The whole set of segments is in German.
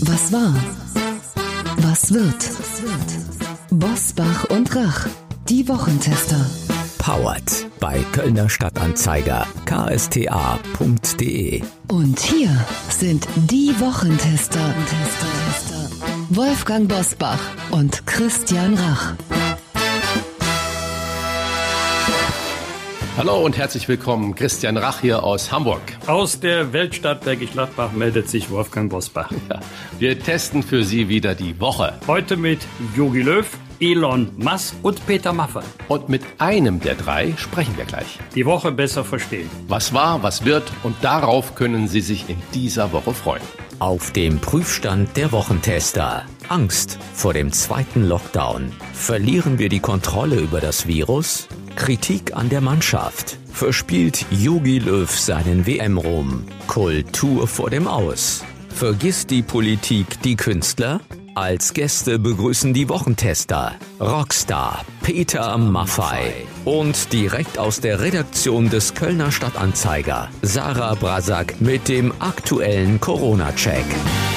Was war? Was wird? Bosbach und Rach, die Wochentester. Powered bei Kölner Stadtanzeiger, ksta.de. Und hier sind die Wochentester. Wolfgang Bosbach und Christian Rach. Hallo und herzlich willkommen, Christian Rach hier aus Hamburg. Aus der Weltstadt Bergisch Gladbach meldet sich Wolfgang Bosbach. Ja, wir testen für Sie wieder die Woche. Heute mit Jogi Löw, Elon Musk und Peter Maffay. Und mit einem der drei sprechen wir gleich. Die Woche besser verstehen. Was war, was wird und darauf können Sie sich in dieser Woche freuen. Auf dem Prüfstand der Wochentester. Angst vor dem zweiten Lockdown. Verlieren wir die Kontrolle über das Virus? Kritik an der Mannschaft. Verspielt Jogi Löw seinen WM-Ruhm? Kultur vor dem Aus. Vergisst die Politik die Künstler? Als Gäste begrüßen die Wochentester Rockstar Peter Maffay und direkt aus der Redaktion des Kölner Stadtanzeiger Sarah Brasak mit dem aktuellen Corona-Check.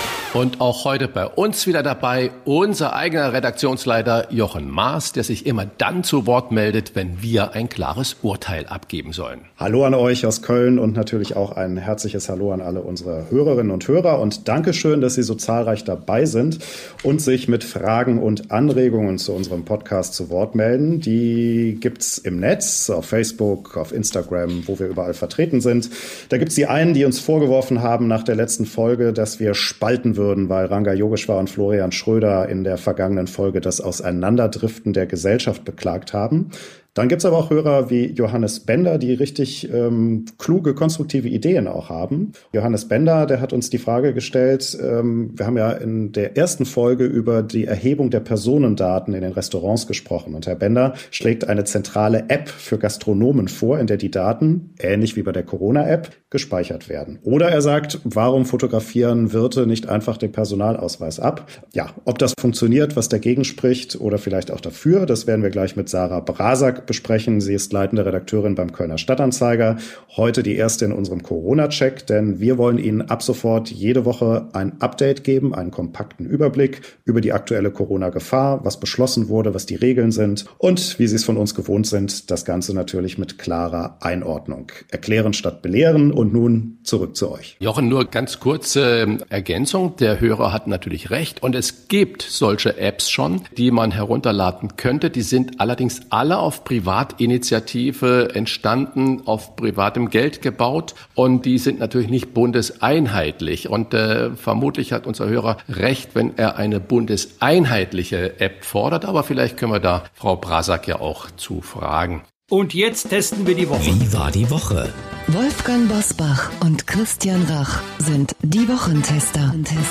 Und auch heute bei uns wieder dabei unser eigener Redaktionsleiter Jochen Maas, der sich immer dann zu Wort meldet, wenn wir ein klares Urteil abgeben sollen. Hallo an euch aus Köln und natürlich auch ein herzliches Hallo an alle unsere Hörerinnen und Hörer und Dankeschön, dass Sie so zahlreich dabei sind und sich mit Fragen und Anregungen zu unserem Podcast zu Wort melden. Die gibt's im Netz, auf Facebook, auf Instagram, wo wir überall vertreten sind. Da gibt's die einen, die uns vorgeworfen haben nach der letzten Folge, dass wir spalten würden, weil Ranga Yogeshwar und Florian Schröder in der vergangenen Folge das Auseinanderdriften der Gesellschaft beklagt haben. Dann gibt's aber auch Hörer wie Johannes Bender, die richtig kluge, konstruktive Ideen auch haben. Johannes Bender, der hat uns die Frage gestellt, wir haben ja in der ersten Folge über die Erhebung der Personendaten in den Restaurants gesprochen. Und Herr Bender schlägt eine zentrale App für Gastronomen vor, in der die Daten, ähnlich wie bei der Corona-App, gespeichert werden. Oder er sagt, warum fotografieren Wirte nicht einfach den Personalausweis ab? Ja, ob das funktioniert, was dagegen spricht oder vielleicht auch dafür, das werden wir gleich mit Sarah Brasak besprechen. Sie ist leitende Redakteurin beim Kölner Stadtanzeiger. Heute die erste in unserem Corona-Check, denn wir wollen Ihnen ab sofort jede Woche ein Update geben, einen kompakten Überblick über die aktuelle Corona-Gefahr, was beschlossen wurde, was die Regeln sind und wie Sie es von uns gewohnt sind, das Ganze natürlich mit klarer Einordnung. Erklären statt belehren und nun zurück zu euch. Jochen, nur ganz kurze Ergänzung. Der Hörer hat natürlich recht und es gibt solche Apps schon, die man herunterladen könnte. Die sind allerdings alle auf Privatinitiative entstanden, auf privatem Geld gebaut und die sind natürlich nicht bundeseinheitlich. Und vermutlich hat unser Hörer recht, wenn er eine bundeseinheitliche App fordert, aber vielleicht können wir da Frau Brasak ja auch zu fragen. Und jetzt testen wir die Woche. Wie war die Woche? Wolfgang Bosbach und Christian Rach sind die Wochentester.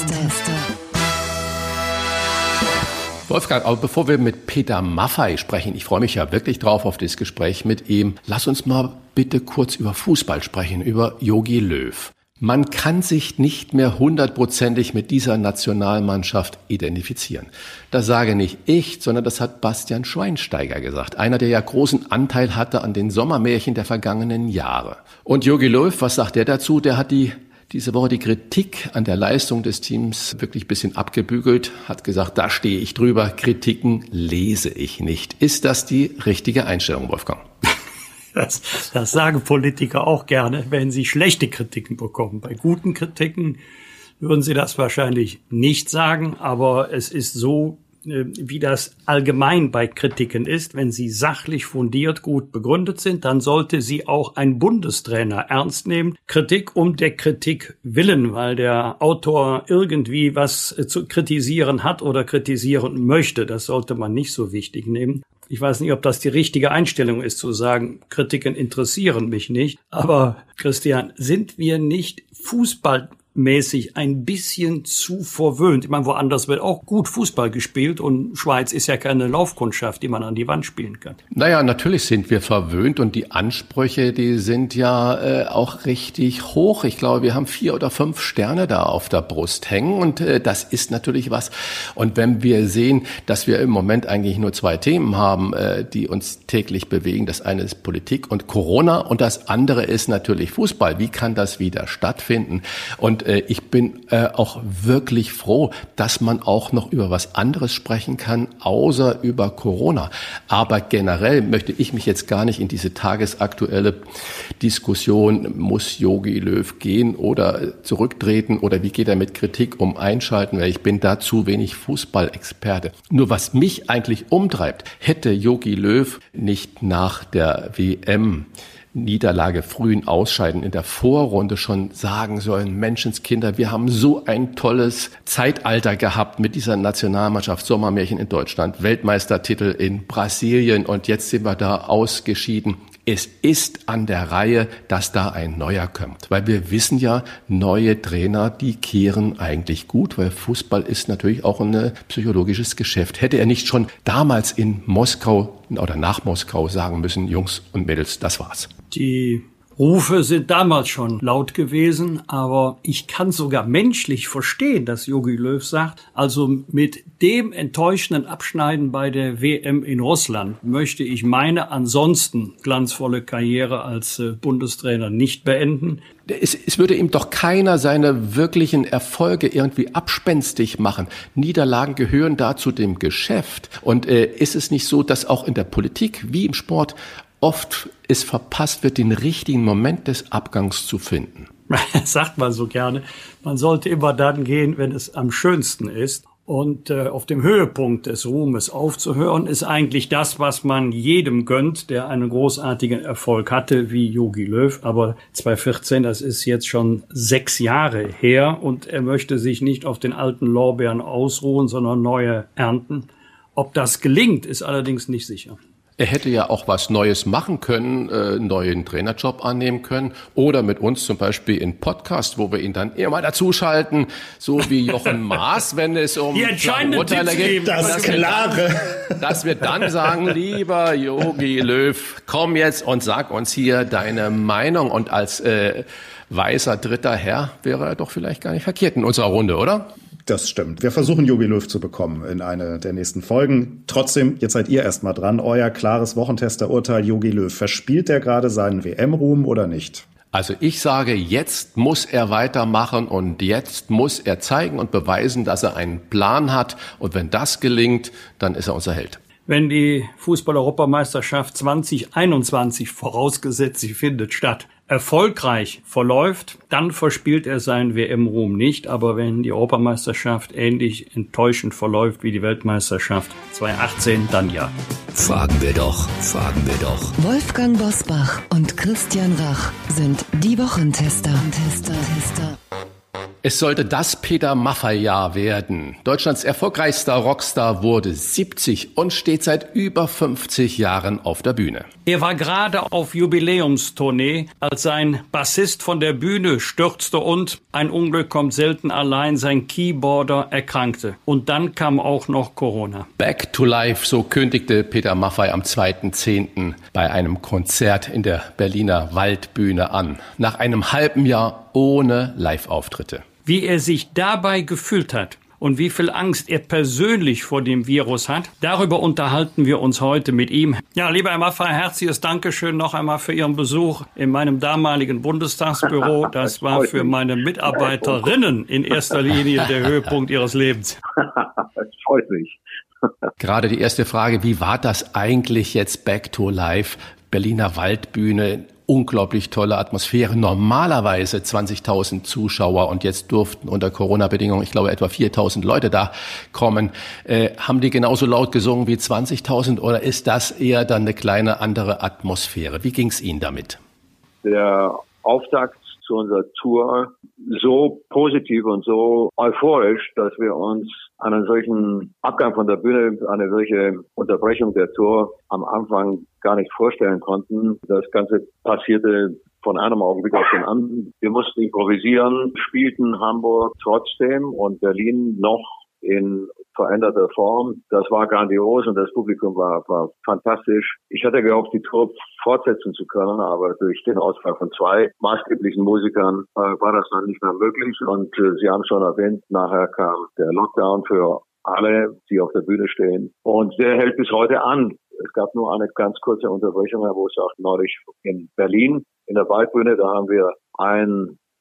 Wolfgang, aber bevor wir mit Peter Maffay sprechen, ich freue mich ja wirklich drauf auf das Gespräch mit ihm. Lass uns mal bitte kurz über Fußball sprechen, über Jogi Löw. Man kann sich nicht mehr 100%ig mit dieser Nationalmannschaft identifizieren. Das sage nicht ich, sondern das hat Bastian Schweinsteiger gesagt. Einer, der ja großen Anteil hatte an den Sommermärchen der vergangenen Jahre. Und Jogi Löw, was sagt der dazu? Der hat diese Woche die Kritik an der Leistung des Teams wirklich ein bisschen abgebügelt, hat gesagt, da stehe ich drüber, Kritiken lese ich nicht. Ist das die richtige Einstellung, Wolfgang? Das sagen Politiker auch gerne, wenn sie schlechte Kritiken bekommen. Bei guten Kritiken würden sie das wahrscheinlich nicht sagen, aber es ist so, wie das allgemein bei Kritiken ist. Wenn sie sachlich fundiert gut begründet sind, dann sollte sie auch ein Bundestrainer ernst nehmen. Kritik um der Kritik willen, weil der Autor irgendwie was zu kritisieren hat oder kritisieren möchte. Das sollte man nicht so wichtig nehmen. Ich weiß nicht, ob das die richtige Einstellung ist, zu sagen, Kritiken interessieren mich nicht. Aber Christian, sind wir nicht fußballmäßig ein bisschen zu verwöhnt? Ich meine, woanders wird auch gut Fußball gespielt und Schweiz ist ja keine Laufkundschaft, die man an die Wand spielen kann. Naja, natürlich sind wir verwöhnt und die Ansprüche, die sind ja auch richtig hoch. Ich glaube, wir haben 4 oder 5 Sterne da auf der Brust hängen und das ist natürlich was. Und wenn wir sehen, dass wir im Moment eigentlich nur 2 Themen haben, die uns täglich bewegen, das eine ist Politik und Corona und das andere ist natürlich Fußball. Wie kann das wieder stattfinden? Und ich bin auch wirklich froh, dass man auch noch über was anderes sprechen kann, außer über Corona. Aber generell möchte ich mich jetzt gar nicht in diese tagesaktuelle Diskussion, muss Jogi Löw gehen oder zurücktreten oder wie geht er mit Kritik um, einschalten, weil ich bin da zu wenig Fußballexperte. Nur was mich eigentlich umtreibt, hätte Jogi Löw nicht nach der WM-Niederlage, frühen Ausscheiden in der Vorrunde schon sagen sollen, Menschenskinder, wir haben so ein tolles Zeitalter gehabt mit dieser Nationalmannschaft, Sommermärchen in Deutschland, Weltmeistertitel in Brasilien und jetzt sind wir da ausgeschieden. Es ist an der Reihe, dass da ein neuer kommt, weil wir wissen ja, neue Trainer, die kehren eigentlich gut, weil Fußball ist natürlich auch ein psychologisches Geschäft. Hätte er nicht schon damals in Moskau oder nach Moskau sagen müssen, Jungs und Mädels, das war's. Die Rufe sind damals schon laut gewesen, aber ich kann sogar menschlich verstehen, dass Jogi Löw sagt, also mit dem enttäuschenden Abschneiden bei der WM in Russland möchte ich meine ansonsten glanzvolle Karriere als Bundestrainer nicht beenden. Es würde ihm doch keiner seine wirklichen Erfolge irgendwie abspenstig machen. Niederlagen gehören da zu dem Geschäft. Und ist es nicht so, dass auch in der Politik wie im Sport oft es verpasst wird, den richtigen Moment des Abgangs zu finden? Das sagt man so gerne. Man sollte immer dann gehen, wenn es am schönsten ist. Und auf dem Höhepunkt des Ruhmes aufzuhören, ist eigentlich das, was man jedem gönnt, der einen großartigen Erfolg hatte, wie Jogi Löw. Aber 2014, das ist jetzt schon 6 Jahre her und er möchte sich nicht auf den alten Lorbeeren ausruhen, sondern neue ernten. Ob das gelingt, ist allerdings nicht sicher. Er hätte ja auch was Neues machen können, neuen Trainerjob annehmen können oder mit uns zum Beispiel in Podcast, wo wir ihn dann eher mal dazuschalten, so wie Jochen Maas, wenn es um Urteile geht. Das Klare. Dass wir dann sagen, lieber Jogi Löw, komm jetzt und sag uns hier deine Meinung. Und als weißer dritter Herr wäre er doch vielleicht gar nicht verkehrt in unserer Runde, oder? Das stimmt. Wir versuchen, Jogi Löw zu bekommen in eine der nächsten Folgen. Trotzdem, jetzt seid ihr erstmal dran. Euer klares Wochentester-Urteil, Jogi Löw. Verspielt er gerade seinen WM-Ruhm oder nicht? Also ich sage, jetzt muss er weitermachen und jetzt muss er zeigen und beweisen, dass er einen Plan hat. Und wenn das gelingt, dann ist er unser Held. Wenn die Fußball-Europameisterschaft 2021, vorausgesetzt sie findet statt, erfolgreich verläuft, dann verspielt er seinen WM-Ruhm nicht. Aber wenn die Europameisterschaft ähnlich enttäuschend verläuft wie die Weltmeisterschaft 2018, dann ja. Fragen wir doch. Wolfgang Bosbach und Christian Rach sind die Wochentester. Es sollte das Peter Maffay-Jahr werden. Deutschlands erfolgreichster Rockstar wurde 70 und steht seit über 50 Jahren auf der Bühne. Er war gerade auf Jubiläumstournee, als sein Bassist von der Bühne stürzte und, ein Unglück kommt selten allein, sein Keyboarder erkrankte. Und dann kam auch noch Corona. Back to Life, so kündigte Peter Maffay am 2.10. bei einem Konzert in der Berliner Waldbühne an. Nach einem halben Jahr ohne Live-Auftritte. Wie er sich dabei gefühlt hat und wie viel Angst er persönlich vor dem Virus hat, darüber unterhalten wir uns heute mit ihm. Ja, lieber Herr Maffay, herzliches Dankeschön noch einmal für Ihren Besuch in meinem damaligen Bundestagsbüro. Das war für meine Mitarbeiterinnen in erster Linie der Höhepunkt ihres Lebens. Das freut mich. Gerade die erste Frage, wie war das eigentlich jetzt Back to Life? Berliner Waldbühne, unglaublich tolle Atmosphäre, normalerweise 20.000 Zuschauer und jetzt durften unter Corona-Bedingungen, ich glaube, etwa 4.000 Leute da kommen. Haben die genauso laut gesungen wie 20.000 oder ist das eher dann eine kleine andere Atmosphäre? Wie ging es Ihnen damit? Der Auftakt zu unserer Tour so positiv und so euphorisch, dass wir uns einen solchen Abgang von der Bühne, eine solche Unterbrechung der Tour am Anfang gar nicht vorstellen konnten. Das Ganze passierte von einem Augenblick auf den anderen. Wir mussten improvisieren, spielten Hamburg trotzdem und Berlin noch in veränderter Form. Das war grandios und das Publikum war fantastisch. Ich hatte gehofft, die Tour fortsetzen zu können, aber durch den Ausfall von 2 maßgeblichen Musikern war das dann nicht mehr möglich. Und Sie haben schon erwähnt, nachher kam der Lockdown für alle, die auf der Bühne stehen. Und der hält bis heute an. Es gab nur eine ganz kurze Unterbrechung, wo es auch neulich in Berlin in der Waldbühne, da haben wir ein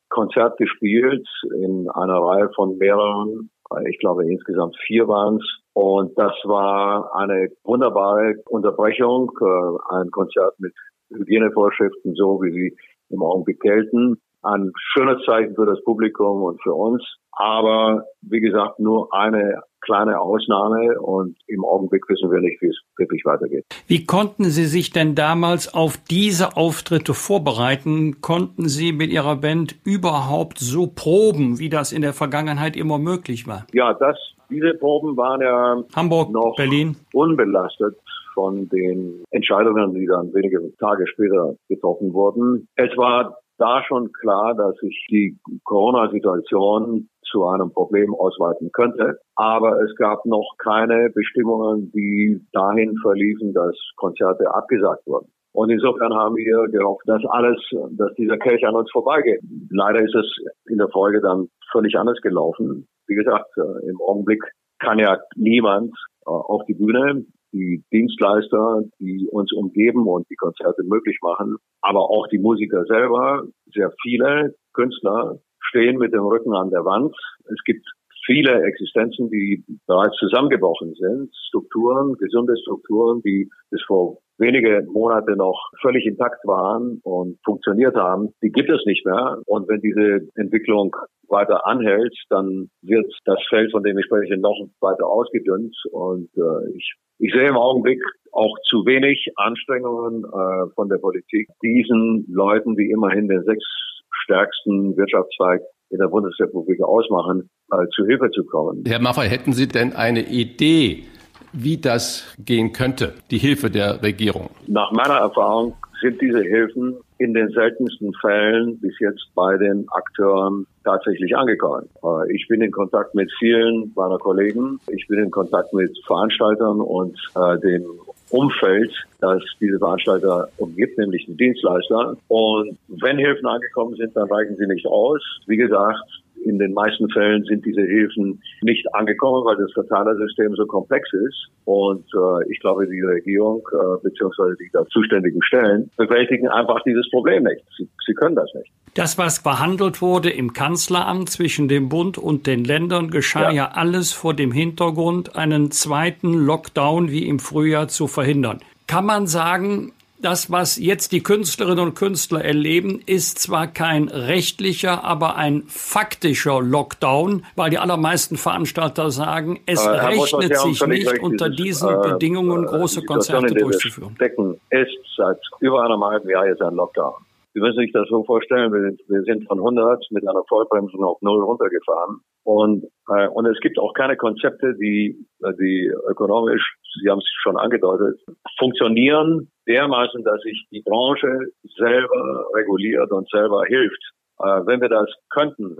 Konzert gespielt in einer Reihe von mehreren, ich glaube insgesamt 4 waren es. Und das war eine wunderbare Unterbrechung, ein Konzert mit Hygienevorschriften, so wie sie im Augenblick gelten. Ein schönes Zeichen für das Publikum und für uns. Aber wie gesagt, nur eine kleine Ausnahme und im Augenblick wissen wir nicht, wie es wirklich weitergeht. Wie konnten Sie sich denn damals auf diese Auftritte vorbereiten? Konnten Sie mit Ihrer Band überhaupt so proben, wie das in der Vergangenheit immer möglich war? Ja, diese Proben waren ja Hamburg, noch Berlin, unbelastet von den Entscheidungen, die dann wenige Tage später getroffen wurden. Es war da schon klar, dass sich die Corona-Situation zu einem Problem ausweiten könnte. Aber es gab noch keine Bestimmungen, die dahin verliefen, dass Konzerte abgesagt wurden. Und insofern haben wir gehofft, dass dieser Kelch an uns vorbeigeht. Leider ist es in der Folge dann völlig anders gelaufen. Wie gesagt, im Augenblick kann ja niemand auf die Bühne. Die Dienstleister, die uns umgeben und die Konzerte möglich machen, aber auch die Musiker selber, sehr viele Künstler stehen mit dem Rücken an der Wand. Es gibt viele Existenzen, die bereits zusammengebrochen sind, Strukturen, gesunde Strukturen, die bis vor wenige Monate noch völlig intakt waren und funktioniert haben, die gibt es nicht mehr. Und wenn diese Entwicklung weiter anhält, dann wird das Feld, von dem ich spreche, noch weiter ausgedünnt. Und ich sehe im Augenblick auch zu wenig Anstrengungen von der Politik, diesen Leuten, die immerhin den 6 stärksten Wirtschaftszweig in der Bundesrepublik ausmachen, zu Hilfe zu kommen. Herr Maffay, hätten Sie denn eine Idee, wie das gehen könnte, die Hilfe der Regierung? Nach meiner Erfahrung sind diese Hilfen in den seltensten Fällen bis jetzt bei den Akteuren tatsächlich angekommen. Ich bin in Kontakt mit vielen meiner Kollegen. Ich bin in Kontakt mit Veranstaltern und dem Umfeld, das diese Veranstalter umgibt, nämlich die Dienstleister. Und wenn Hilfen angekommen sind, dann reichen sie nicht aus. Wie gesagt, in den meisten Fällen sind diese Hilfen nicht angekommen, weil das Verteilersystem so komplex ist. Und ich glaube, die Regierung bzw. die da zuständigen Stellen bewältigen einfach dieses Problem nicht. Sie können das nicht. Das, was verhandelt wurde im Kanzleramt zwischen dem Bund und den Ländern, geschah ja alles vor dem Hintergrund, einen zweiten Lockdown wie im Frühjahr zu verhindern. Kann man sagen, das, was jetzt die Künstlerinnen und Künstler erleben, ist zwar kein rechtlicher, aber ein faktischer Lockdown, weil die allermeisten Veranstalter sagen, es rechnet sich nicht, unter diesen Bedingungen große Konzerte durchzuführen. Decken ist seit über einem halben Jahr jetzt ein Lockdown. Sie müssen sich das so vorstellen, wir sind von 100 mit einer Vollbremsung auf 0 runtergefahren. Und es gibt auch keine Konzepte, die ökonomisch, Sie haben es schon angedeutet, funktionieren dermaßen, dass sich die Branche selber reguliert und selber hilft. Wenn wir das könnten,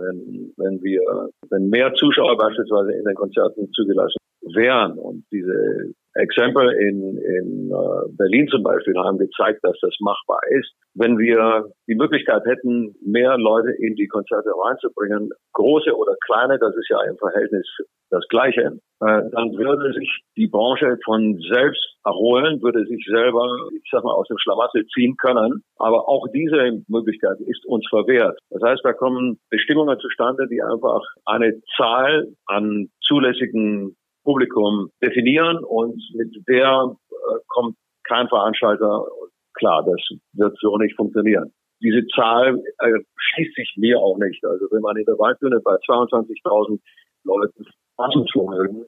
wenn mehr Zuschauer beispielsweise in den Konzerten zugelassen wären und diese Exempel in Berlin zum Beispiel haben gezeigt, dass das machbar ist. Wenn wir die Möglichkeit hätten, mehr Leute in die Konzerte reinzubringen, große oder kleine, das ist ja im Verhältnis das Gleiche, dann würde sich die Branche von selbst erholen, würde sich selber, ich sag mal, aus dem Schlamassel ziehen können. Aber auch diese Möglichkeit ist uns verwehrt. Das heißt, da kommen Bestimmungen zustande, die einfach eine Zahl an zulässigen Publikum definieren und mit der kommt kein Veranstalter klar. Das wird so nicht funktionieren. Diese Zahl schließt sich mir auch nicht. Also wenn man in der Waldbühne bei 22.000 Leuten Massenvermögen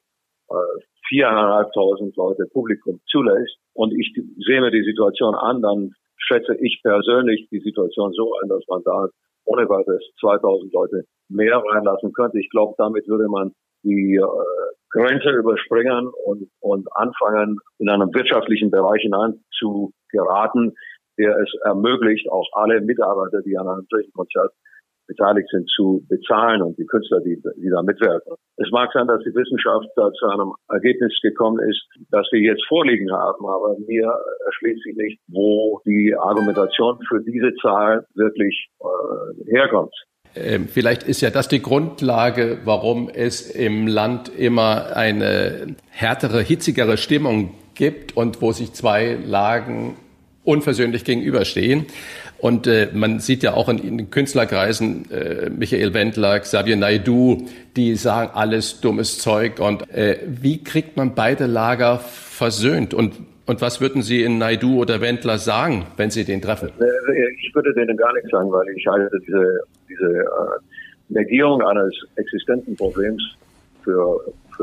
4.500 Leute Publikum zulässt und ich sehe mir die Situation an, dann schätze ich persönlich die Situation so ein, dass man da ohne weiteres 2.000 Leute mehr reinlassen könnte. Ich glaube, damit würde man die Grenze überspringen und anfangen, in einem wirtschaftlichen Bereich hinein zu geraten, der es ermöglicht, auch alle Mitarbeiter, die an einem solchen Konzert beteiligt sind, zu bezahlen und die Künstler, die da mitwirken. Es mag sein, dass die Wissenschaft da zu einem Ergebnis gekommen ist, das wir jetzt vorliegen haben, aber mir erschließt sich nicht, wo die Argumentation für diese Zahl wirklich herkommt. Vielleicht ist ja das die Grundlage, warum es im Land immer eine härtere, hitzigere Stimmung gibt und wo sich 2 Lagen unversöhnlich gegenüberstehen. Und man sieht ja auch in den Künstlerkreisen Michael Wendler, Xavier Naidoo, die sagen alles dummes Zeug. Und wie kriegt man beide Lager versöhnt? Und was würden Sie in Naidoo oder Wendler sagen, wenn Sie den treffen? Ich würde denen gar nichts sagen, weil ich halte diese Negierung eines existenten Problems für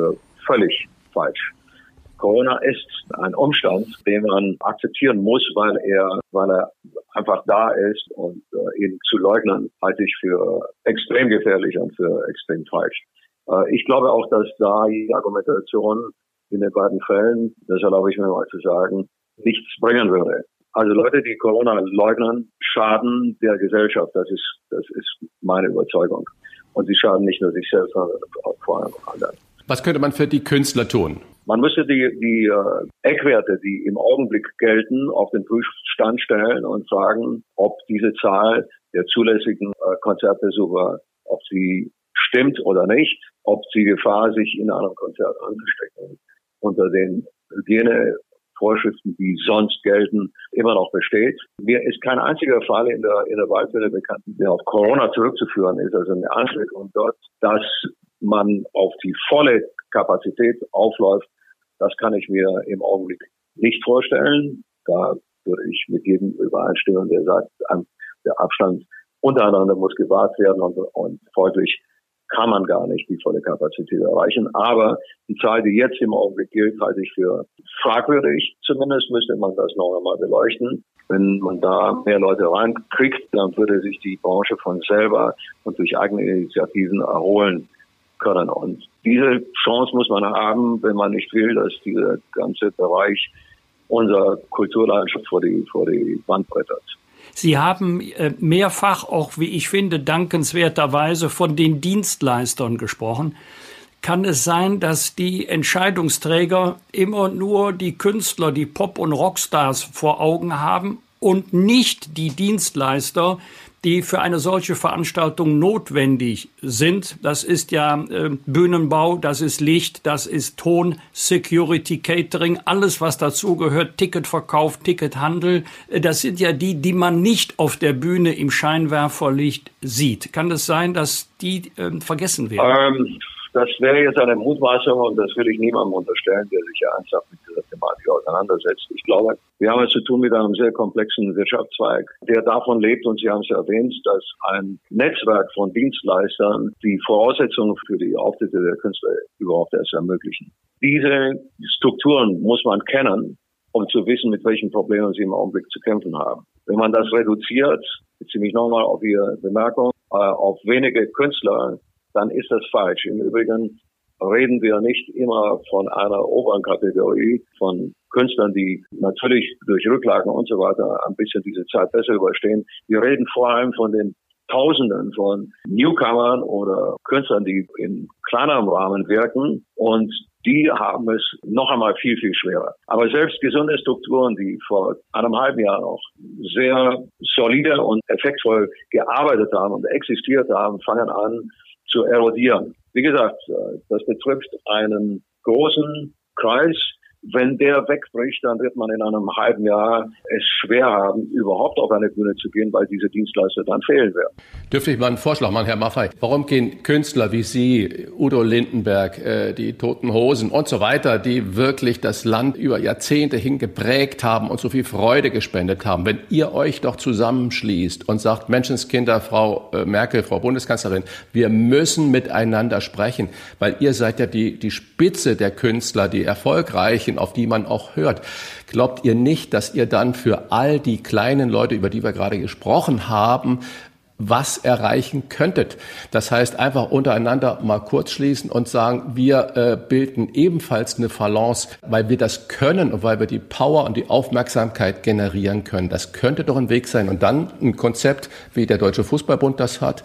völlig falsch. Corona ist ein Umstand, den man akzeptieren muss, weil er einfach da ist, und ihn zu leugnen halte ich für extrem gefährlich und für extrem falsch. Ich glaube auch, dass da die Argumentation in den beiden Fällen, das erlaube ich mir mal zu sagen, nichts bringen würde. Also Leute, die Corona leugnen, schaden der Gesellschaft. Das ist meine Überzeugung. Und sie schaden nicht nur sich selbst, sondern auch vor allem anderen. Was könnte man für die Künstler tun? Man müsste die Eckwerte, die im Augenblick gelten, auf den Prüfstand stellen und fragen, ob diese Zahl der zulässigen Konzertbesucher, ob sie stimmt oder nicht, ob die Gefahr, sich in einem Konzert anzustecken, unter den Hygienevorschriften, die sonst gelten, immer noch besteht. Mir ist kein einziger Fall in der Waldwelle bekannt, der auf Corona zurückzuführen ist, also eine Ansteckung dort, dass man auf die volle Kapazität aufläuft. Das kann ich mir im Augenblick nicht vorstellen. Da würde ich mit jedem übereinstimmen, der sagt, der Abstand untereinander muss gewahrt werden, und folglich kann man gar nicht die volle Kapazität erreichen. Aber die Zahl, die jetzt im Augenblick gilt, halte ich für fragwürdig. Zumindest müsste man das noch einmal beleuchten. Wenn man da mehr Leute reinkriegt, dann würde sich die Branche von selber und durch eigene Initiativen erholen können. Und diese Chance muss man haben, wenn man nicht will, dass dieser ganze Bereich unserer Kulturlandschaft vor die Wand brettert. Sie haben mehrfach, auch wie ich finde, dankenswerterweise von den Dienstleistern gesprochen. Kann es sein, dass die Entscheidungsträger immer nur die Künstler, die Pop- und Rockstars vor Augen haben und nicht die Dienstleister, die für eine solche Veranstaltung notwendig sind? Das ist ja Bühnenbau, das ist Licht, das ist Ton, Security, Catering, alles was dazugehört, Ticketverkauf, Tickethandel. Das sind ja die man nicht auf der Bühne im Scheinwerferlicht sieht. Kann es sein, dass die vergessen werden? Das wäre jetzt eine Mutmaßung, und das will ich niemandem unterstellen, der sich ja ernsthaft mit dieser Thematik auseinandersetzt. Ich glaube, wir haben es zu tun mit einem sehr komplexen Wirtschaftszweig, der davon lebt, und Sie haben es erwähnt, dass ein Netzwerk von Dienstleistern die Voraussetzungen für die Auftritte der Künstler überhaupt erst ermöglichen. Diese Strukturen muss man kennen, um zu wissen, mit welchen Problemen sie im Augenblick zu kämpfen haben. Wenn man das reduziert, beziehe mich nochmal auf Ihre Bemerkung, auf wenige Künstler, dann ist das falsch. Im Übrigen reden wir nicht immer von einer oberen Kategorie von Künstlern, die natürlich durch Rücklagen und so weiter ein bisschen diese Zeit besser überstehen. Wir reden vor allem von den Tausenden von Newcomern oder Künstlern, die in kleinerem Rahmen wirken, und die haben es noch einmal viel, viel schwerer. Aber selbst gesunde Strukturen, die vor einem halben Jahr noch sehr solide und effektvoll gearbeitet haben und existiert haben, fangen an zu erodieren. Wie gesagt, das betrifft einen großen Kreis. Wenn der wegbricht, dann wird man in einem halben Jahr es schwer haben, überhaupt auf eine Bühne zu gehen, weil diese Dienstleister dann fehlen werden. Dürfte ich mal einen Vorschlag machen, Herr Maffay? Warum gehen Künstler wie Sie, Udo Lindenberg, die Toten Hosen und so weiter, die wirklich das Land über Jahrzehnte hin geprägt haben und so viel Freude gespendet haben, wenn ihr euch doch zusammenschließt und sagt, Menschenskinder, Frau Merkel, Frau Bundeskanzlerin, wir müssen miteinander sprechen, weil ihr seid ja die Spitze der Künstler, die Erfolgreichen, auf die man auch hört. Glaubt ihr nicht, dass ihr dann für all die kleinen Leute, über die wir gerade gesprochen haben, was erreichen könntet? Das heißt, einfach untereinander mal kurz schließen und sagen, wir bilden ebenfalls eine Balance, weil wir das können und weil wir die Power und die Aufmerksamkeit generieren können. Das könnte doch ein Weg sein. Und dann ein Konzept, wie der Deutsche Fußballbund das hat,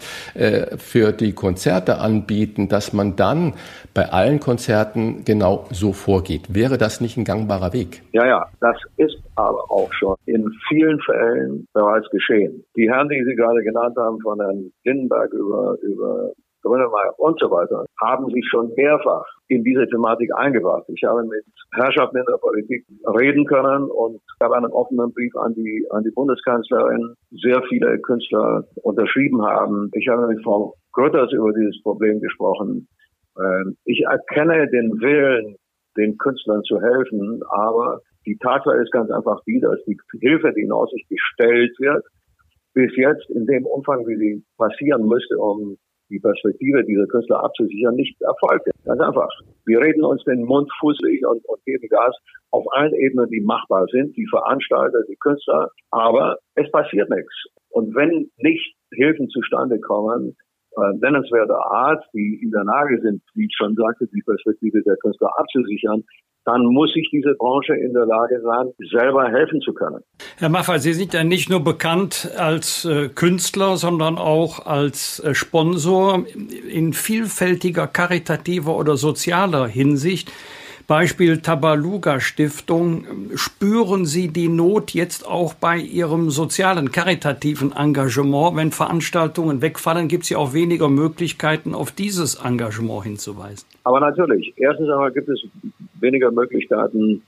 für die Konzerte anbieten, dass man dann bei allen Konzerten genau so vorgeht. Wäre das nicht ein gangbarer Weg? Ja, das ist aber auch schon in vielen Fällen bereits geschehen. Die Herren, die Sie gerade genannt haben, von Herrn Lindenberg über Grönemeyer und so weiter, haben sich schon mehrfach in diese Thematik eingebracht. Ich habe mit Herrschaften in der Politik reden können und habe einen offenen Brief an die Bundeskanzlerin, sehr viele Künstler unterschrieben haben. Ich habe mit Frau Grütters über dieses Problem gesprochen. Ich erkenne den Willen, den Künstlern zu helfen, aber die Tatsache ist ganz einfach die, dass die Hilfe, die in Aussicht gestellt wird, bis jetzt in dem Umfang, wie sie passieren müsste, um die Perspektive dieser Künstler abzusichern, nicht erfolgt. Ganz einfach. Wir reden uns den Mund fusselig und geben Gas auf allen Ebenen, die machbar sind, die Veranstalter, die Künstler, aber es passiert nichts. Und wenn nicht Hilfen zustande kommen, nennenswerter Art, die in der Lage sind, wie ich schon sagte, die Perspektive der Künstler abzusichern, dann muss sich diese Branche in der Lage sein, selber helfen zu können. Herr Maffay, Sie sind ja nicht nur bekannt als Künstler, sondern auch als Sponsor in vielfältiger karitativer oder sozialer Hinsicht. Beispiel Tabaluga Stiftung. Spüren Sie die Not jetzt auch bei Ihrem sozialen, karitativen Engagement? Wenn Veranstaltungen wegfallen, gibt es ja auch weniger Möglichkeiten, auf dieses Engagement hinzuweisen. Aber natürlich. Erstens einmal gibt es weniger Möglichkeiten,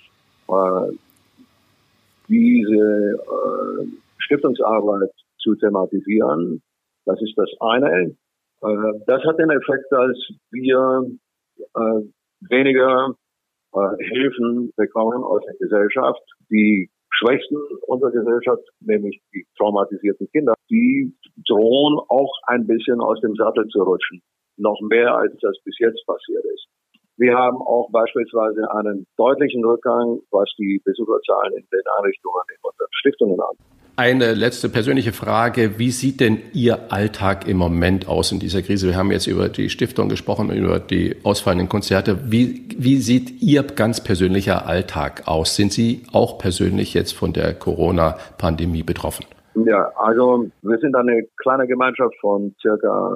diese Stiftungsarbeit zu thematisieren. Das ist das eine. Das hat den Effekt, dass wir weniger Hilfen bekommen aus der Gesellschaft. Die Schwächsten unserer Gesellschaft, nämlich die traumatisierten Kinder, die drohen auch ein bisschen aus dem Sattel zu rutschen. Noch mehr, als das bis jetzt passiert ist. Wir haben auch beispielsweise einen deutlichen Rückgang, was die Besucherzahlen in den Einrichtungen in unseren Stiftungen an. Eine letzte persönliche Frage. Wie sieht denn Ihr Alltag im Moment aus in dieser Krise? Wir haben jetzt über die Stiftung gesprochen, über die ausfallenden Konzerte. Wie sieht Ihr ganz persönlicher Alltag aus? Sind Sie auch persönlich jetzt von der Corona-Pandemie betroffen? Ja, also wir sind eine kleine Gemeinschaft von circa,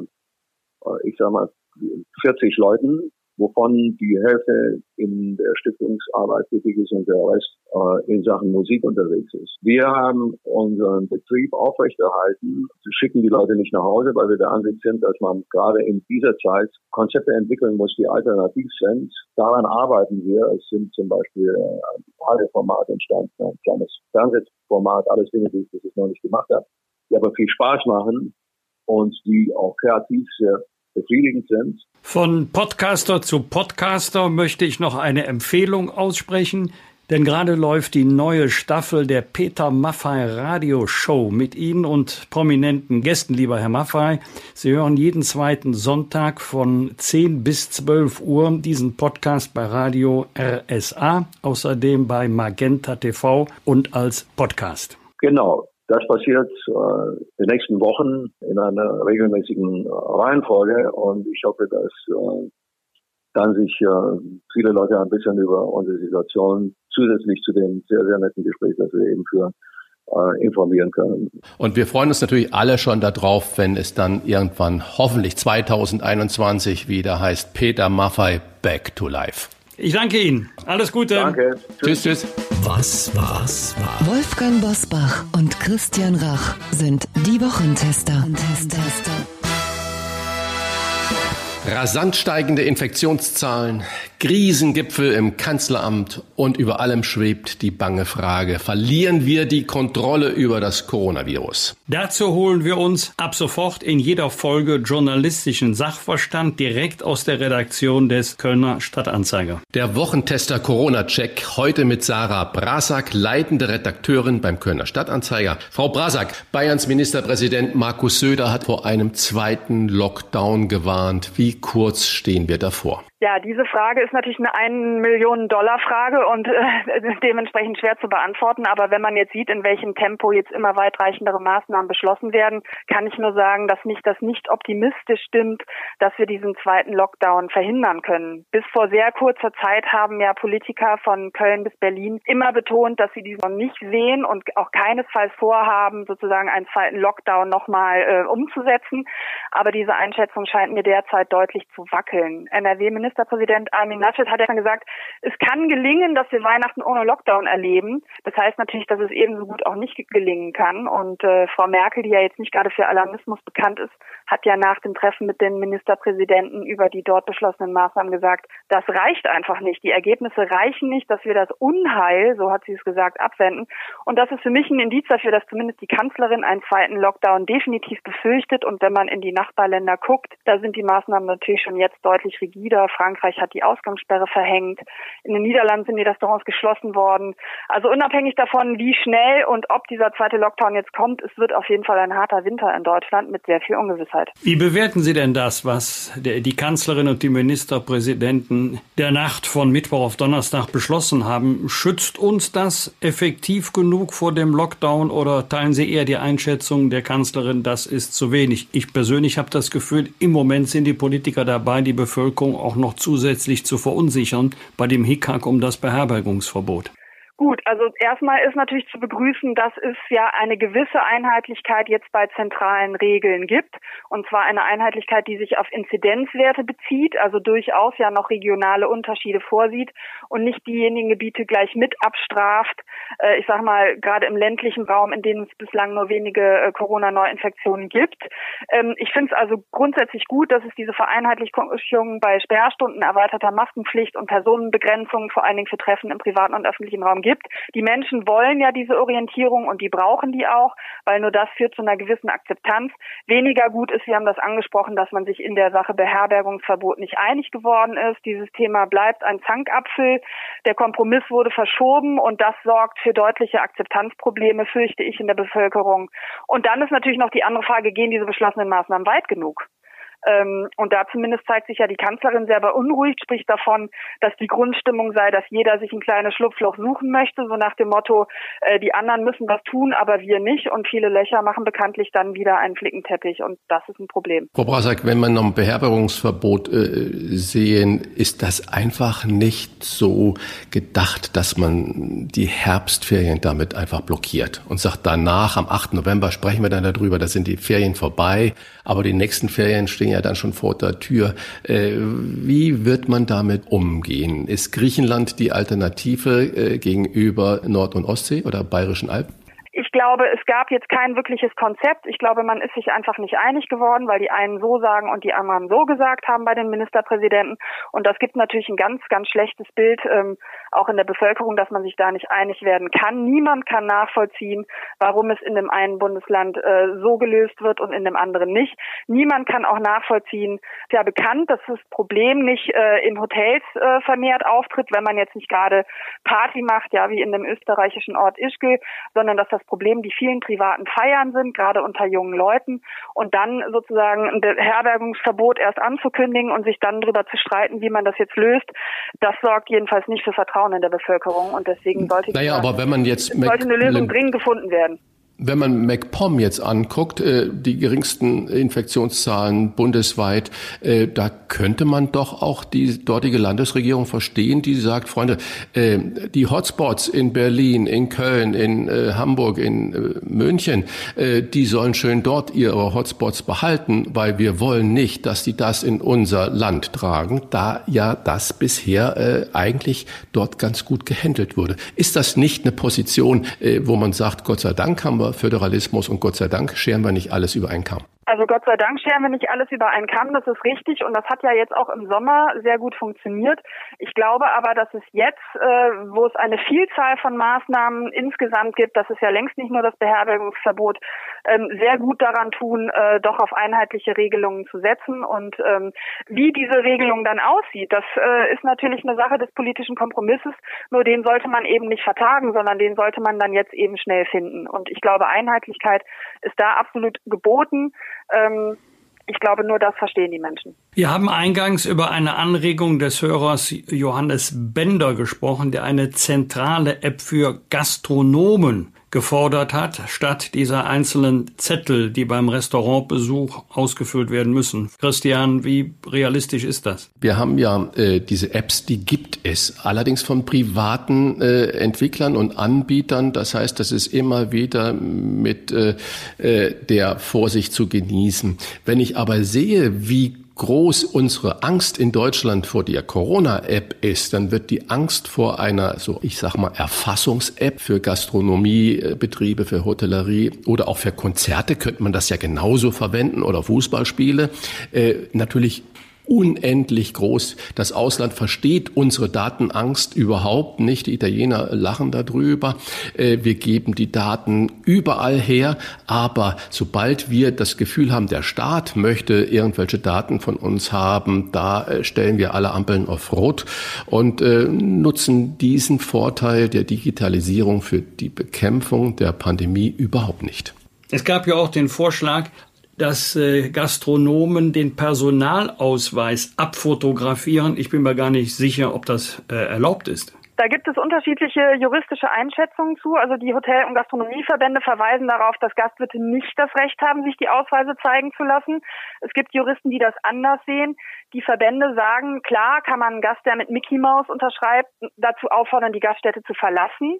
40 Leuten, wovon die Hälfte in der Stiftungsarbeit tätig ist und der Rest in Sachen Musik unterwegs ist. Wir haben unseren Betrieb aufrechterhalten, schicken die Leute nicht nach Hause, weil wir der Ansicht sind, dass man gerade in dieser Zeit Konzepte entwickeln muss, die alternativ sind. Daran arbeiten wir. Es sind zum Beispiel ein Radioformat entstanden, ein kleines Fernsehformat, alles Dinge, die ich bis jetzt noch nicht gemacht habe, die aber viel Spaß machen und die auch kreativ sehr befriedigend sind. Von Podcaster zu Podcaster möchte ich noch eine Empfehlung aussprechen, denn gerade läuft die neue Staffel der Peter Maffay Radio Show mit Ihnen und prominenten Gästen, lieber Herr Maffay. Sie hören jeden zweiten Sonntag von 10 bis 12 Uhr diesen Podcast bei Radio RSA, außerdem bei Magenta TV und als Podcast. Genau. Das passiert in den nächsten Wochen in einer regelmäßigen Reihenfolge und ich hoffe, dass dann sich viele Leute ein bisschen über unsere Situation zusätzlich zu dem sehr, sehr netten Gespräch, das wir eben führen, informieren können. Und wir freuen uns natürlich alle schon darauf, wenn es dann irgendwann hoffentlich 2021 wieder heißt Peter Maffay Back to Life. Ich danke Ihnen. Alles Gute. Danke. Tschüss. Was war? Wolfgang Bosbach und Christian Rach sind die Wochentester. Rasant steigende Infektionszahlen, Krisengipfel im Kanzleramt und über allem schwebt die bange Frage, verlieren wir die Kontrolle über das Coronavirus? Dazu holen wir uns ab sofort in jeder Folge journalistischen Sachverstand direkt aus der Redaktion des Kölner Stadtanzeiger. Der Wochentester Corona-Check heute mit Sarah Brasak, leitende Redakteurin beim Kölner Stadtanzeiger. Frau Brasak, Bayerns Ministerpräsident Markus Söder hat vor einem zweiten Lockdown gewarnt. Wie kurz stehen wir davor? Ja, diese Frage ist natürlich eine $1-Million-Frage und dementsprechend schwer zu beantworten. Aber wenn man jetzt sieht, in welchem Tempo jetzt immer weitreichendere Maßnahmen beschlossen werden, kann ich nur sagen, dass mich das nicht optimistisch stimmt, dass wir diesen zweiten Lockdown verhindern können. Bis vor sehr kurzer Zeit haben ja Politiker von Köln bis Berlin immer betont, dass sie diesen nicht sehen und auch keinesfalls vorhaben, sozusagen einen zweiten Lockdown nochmal umzusetzen. Aber diese Einschätzung scheint mir derzeit deutlich deutlich zu wackeln. NRW-Ministerpräsident Armin Laschet hat ja gesagt, es kann gelingen, dass wir Weihnachten ohne Lockdown erleben. Das heißt natürlich, dass es ebenso gut auch nicht gelingen kann. Und Frau Merkel, die ja jetzt nicht gerade für Alarmismus bekannt ist, hat ja nach dem Treffen mit den Ministerpräsidenten über die dort beschlossenen Maßnahmen gesagt, das reicht einfach nicht. Die Ergebnisse reichen nicht, dass wir das Unheil, so hat sie es gesagt, abwenden. Und das ist für mich ein Indiz dafür, dass zumindest die Kanzlerin einen zweiten Lockdown definitiv befürchtet. Und wenn man in die Nachbarländer guckt, da sind die Maßnahmen natürlich schon jetzt deutlich rigider. Frankreich hat die Ausgangssperre verhängt. In den Niederlanden sind die Restaurants geschlossen worden. Also unabhängig davon, wie schnell und ob dieser zweite Lockdown jetzt kommt, es wird auf jeden Fall ein harter Winter in Deutschland mit sehr viel Ungewissheit. Wie bewerten Sie denn das, was die Kanzlerin und die Ministerpräsidenten der Nacht von Mittwoch auf Donnerstag beschlossen haben? Schützt uns das effektiv genug vor dem Lockdown oder teilen Sie eher die Einschätzung der Kanzlerin, das ist zu wenig? Ich persönlich habe das Gefühl, im Moment sind die Politiker dabei, die Bevölkerung auch noch zusätzlich zu verunsichern bei dem Hickhack um das Beherbergungsverbot. Gut, also erstmal ist natürlich zu begrüßen, dass es ja eine gewisse Einheitlichkeit jetzt bei zentralen Regeln gibt. Und zwar eine Einheitlichkeit, die sich auf Inzidenzwerte bezieht, also durchaus ja noch regionale Unterschiede vorsieht und nicht diejenigen Gebiete gleich mit abstraft. Ich sag mal, gerade im ländlichen Raum, in denen es bislang nur wenige Corona-Neuinfektionen gibt. Ich finde es also grundsätzlich gut, dass es diese Vereinheitlichung bei Sperrstunden, erweiterter Maskenpflicht und Personenbegrenzung, vor allen Dingen für Treffen im privaten und öffentlichen Raum gibt. Die Menschen wollen ja diese Orientierung und die brauchen die auch, weil nur das führt zu einer gewissen Akzeptanz. Weniger gut ist, wir haben das angesprochen, dass man sich in der Sache Beherbergungsverbot nicht einig geworden ist. Dieses Thema bleibt ein Zankapfel. Der Kompromiss wurde verschoben und das sorgt für deutliche Akzeptanzprobleme, fürchte ich, in der Bevölkerung. Und dann ist natürlich noch die andere Frage, gehen diese beschlossenen Maßnahmen weit genug? Und da zumindest zeigt sich ja die Kanzlerin sehr beunruhigt, spricht davon, dass die Grundstimmung sei, dass jeder sich ein kleines Schlupfloch suchen möchte, so nach dem Motto, die anderen müssen was tun, aber wir nicht. Und viele Löcher machen bekanntlich dann wieder einen Flickenteppich und das ist ein Problem. Frau Brasak, wenn wir noch ein Beherbergungsverbot sehen, ist das einfach nicht so gedacht, dass man die Herbstferien damit einfach blockiert und sagt, danach, am 8. November sprechen wir dann darüber, da sind die Ferien vorbei, aber die nächsten Ferien stehen ja dann schon vor der Tür. Wie wird man damit umgehen? Ist Griechenland die Alternative gegenüber Nord- und Ostsee oder Bayerischen Alpen? Ich glaube, es gab jetzt kein wirkliches Konzept. Ich glaube, man ist sich einfach nicht einig geworden, weil die einen so sagen und die anderen so gesagt haben bei den Ministerpräsidenten. Und das gibt natürlich ein ganz, ganz schlechtes Bild, auch in der Bevölkerung, dass man sich da nicht einig werden kann. Niemand kann nachvollziehen, warum es in dem einen Bundesland so gelöst wird und in dem anderen nicht. Niemand kann auch nachvollziehen, es ist ja bekannt, dass das Problem nicht in Hotels vermehrt auftritt, wenn man jetzt nicht gerade Party macht, ja, wie in dem österreichischen Ort Ischgl, sondern dass das Problem die vielen privaten Feiern sind, gerade unter jungen Leuten. Und dann sozusagen ein Beherbergungsverbot erst anzukündigen und sich dann darüber zu streiten, wie man das jetzt löst, das sorgt jedenfalls nicht für Vertrauen in der Bevölkerung. Und deswegen sollte eine Lösung dringend gefunden werden. Wenn man MacPom jetzt anguckt, die geringsten Infektionszahlen bundesweit, da könnte man doch auch die dortige Landesregierung verstehen, die sagt, Freunde, die Hotspots in Berlin, in Köln, in Hamburg, in München, die sollen schön dort ihre Hotspots behalten, weil wir wollen nicht, dass die das in unser Land tragen, da ja das bisher eigentlich dort ganz gut gehandelt wurde. Ist das nicht eine Position, wo man sagt, Gott sei Dank haben wir Föderalismus und Gott sei Dank scheren wir nicht alles über einen Kamm? Also Gott sei Dank scheren wir nicht alles über einen Kamm, das ist richtig und das hat ja jetzt auch im Sommer sehr gut funktioniert. Ich glaube aber, dass es jetzt, wo es eine Vielzahl von Maßnahmen insgesamt gibt, dass es ja längst nicht nur das Beherbergungsverbot, sehr gut daran tun, doch auf einheitliche Regelungen zu setzen. Und wie diese Regelung dann aussieht, das ist natürlich eine Sache des politischen Kompromisses, nur den sollte man eben nicht vertagen, sondern den sollte man dann jetzt eben schnell finden. Und ich glaube, Einheitlichkeit ist da absolut geboten. Ich glaube, nur das verstehen die Menschen. Wir haben eingangs über eine Anregung des Hörers Johannes Bender gesprochen, der eine zentrale App für Gastronomen gefordert hat, statt dieser einzelnen Zettel, die beim Restaurantbesuch ausgefüllt werden müssen. Christian, wie realistisch ist das? Wir haben ja diese Apps, die gibt es, allerdings von privaten Entwicklern und Anbietern. Das heißt, das ist immer wieder mit der Vorsicht zu genießen. Wenn ich aber sehe, wie groß unsere Angst in Deutschland vor der Corona-App ist, dann wird die Angst vor einer, so ich sag mal, Erfassungs-App für Gastronomiebetriebe, für Hotellerie oder auch für Konzerte, könnte man das ja genauso verwenden, oder Fußballspiele, natürlich unendlich groß. Das Ausland versteht unsere Datenangst überhaupt nicht. Die Italiener lachen darüber. Wir geben die Daten überall her. Aber sobald wir das Gefühl haben, der Staat möchte irgendwelche Daten von uns haben, da stellen wir alle Ampeln auf Rot und nutzen diesen Vorteil der Digitalisierung für die Bekämpfung der Pandemie überhaupt nicht. Es gab ja auch den Vorschlag, dass Gastronomen den Personalausweis abfotografieren. Ich bin mir gar nicht sicher, ob das erlaubt ist. Da gibt es unterschiedliche juristische Einschätzungen zu. Also die Hotel- und Gastronomieverbände verweisen darauf, dass Gastwirte nicht das Recht haben, sich die Ausweise zeigen zu lassen. Es gibt Juristen, die das anders sehen. Die Verbände sagen, klar kann man einen Gast, der mit Mickey Mouse unterschreibt, dazu auffordern, die Gaststätte zu verlassen.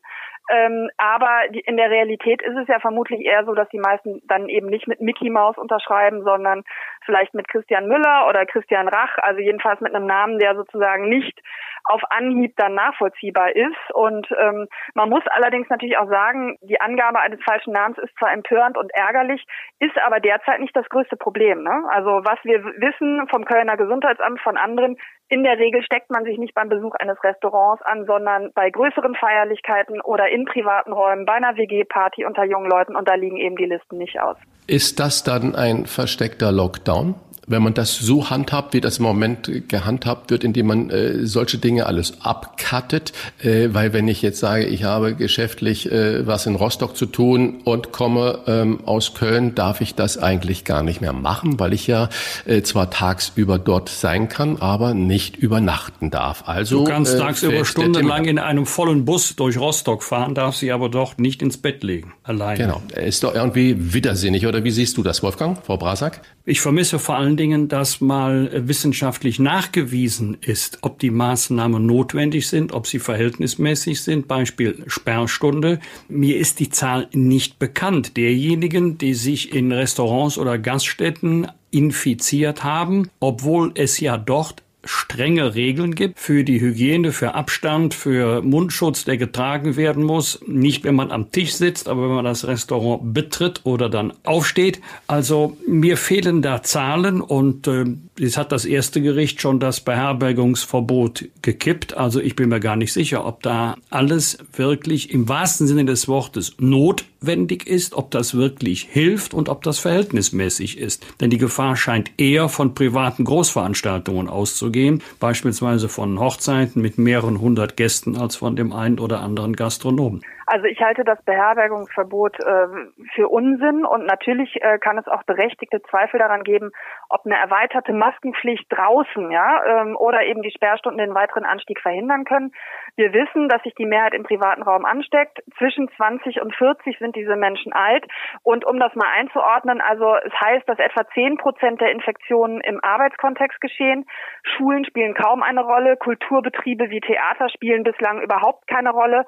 Aber in der Realität ist es ja vermutlich eher so, dass die meisten dann eben nicht mit Mickey Mouse unterschreiben, sondern vielleicht mit Christian Müller oder Christian Rach, also jedenfalls mit einem Namen, der sozusagen nicht auf Anhieb dann nachvollziehbar ist. Und man muss allerdings natürlich auch sagen, die Angabe eines falschen Namens ist zwar empörend und ärgerlich, ist aber derzeit nicht das größte Problem, ne? Also was wir wissen vom Kölner Gesundheitsamt, von anderen, in der Regel steckt man sich nicht beim Besuch eines Restaurants an, sondern bei größeren Feierlichkeiten oder in privaten Räumen, bei einer WG-Party unter jungen Leuten, und da liegen eben die Listen nicht aus. Ist das dann ein versteckter Lockdown? Wenn man das so handhabt, wie das im Moment gehandhabt wird, indem man solche Dinge alles abcuttet, weil wenn ich jetzt sage, ich habe geschäftlich was in Rostock zu tun und komme aus Köln, darf ich das eigentlich gar nicht mehr machen, weil ich ja zwar tagsüber dort sein kann, aber nicht übernachten darf. Also du kannst tagsüber stundenlang in einem vollen Bus durch Rostock fahren, darfst sie aber doch nicht ins Bett legen, alleine. Genau, ist doch irgendwie widersinnig, oder wie siehst du das, Wolfgang, Frau Brasak? Ich vermisse vor allen Dingen, dass mal wissenschaftlich nachgewiesen ist, ob die Maßnahmen notwendig sind, ob sie verhältnismäßig sind. Beispiel Sperrstunde. Mir ist die Zahl nicht bekannt derjenigen, die sich in Restaurants oder Gaststätten infiziert haben, obwohl es ja dort strenge Regeln gibt für die Hygiene, für Abstand, für Mundschutz, der getragen werden muss. Nicht, wenn man am Tisch sitzt, aber wenn man das Restaurant betritt oder dann aufsteht. Also mir fehlen da Zahlen und jetzt hat das erste Gericht schon das Beherbergungsverbot gekippt. Also ich bin mir gar nicht sicher, ob da alles wirklich im wahrsten Sinne des Wortes notwendig ist, ob das wirklich hilft und ob das verhältnismäßig ist. Denn die Gefahr scheint eher von privaten Großveranstaltungen auszugehen, beispielsweise von Hochzeiten mit mehreren hundert Gästen, als von dem einen oder anderen Gastronomen. Also ich halte das Beherbergungsverbot für Unsinn, und natürlich kann es auch berechtigte Zweifel daran geben, ob eine erweiterte Maskenpflicht draußen, oder eben die Sperrstunden den weiteren Anstieg verhindern können. Wir wissen, dass sich die Mehrheit im privaten Raum ansteckt. Zwischen 20 und 40 sind diese Menschen alt. Und um das mal einzuordnen, also es heißt, dass etwa 10% der Infektionen im Arbeitskontext geschehen. Schulen spielen kaum eine Rolle. Kulturbetriebe wie Theater spielen bislang überhaupt keine Rolle.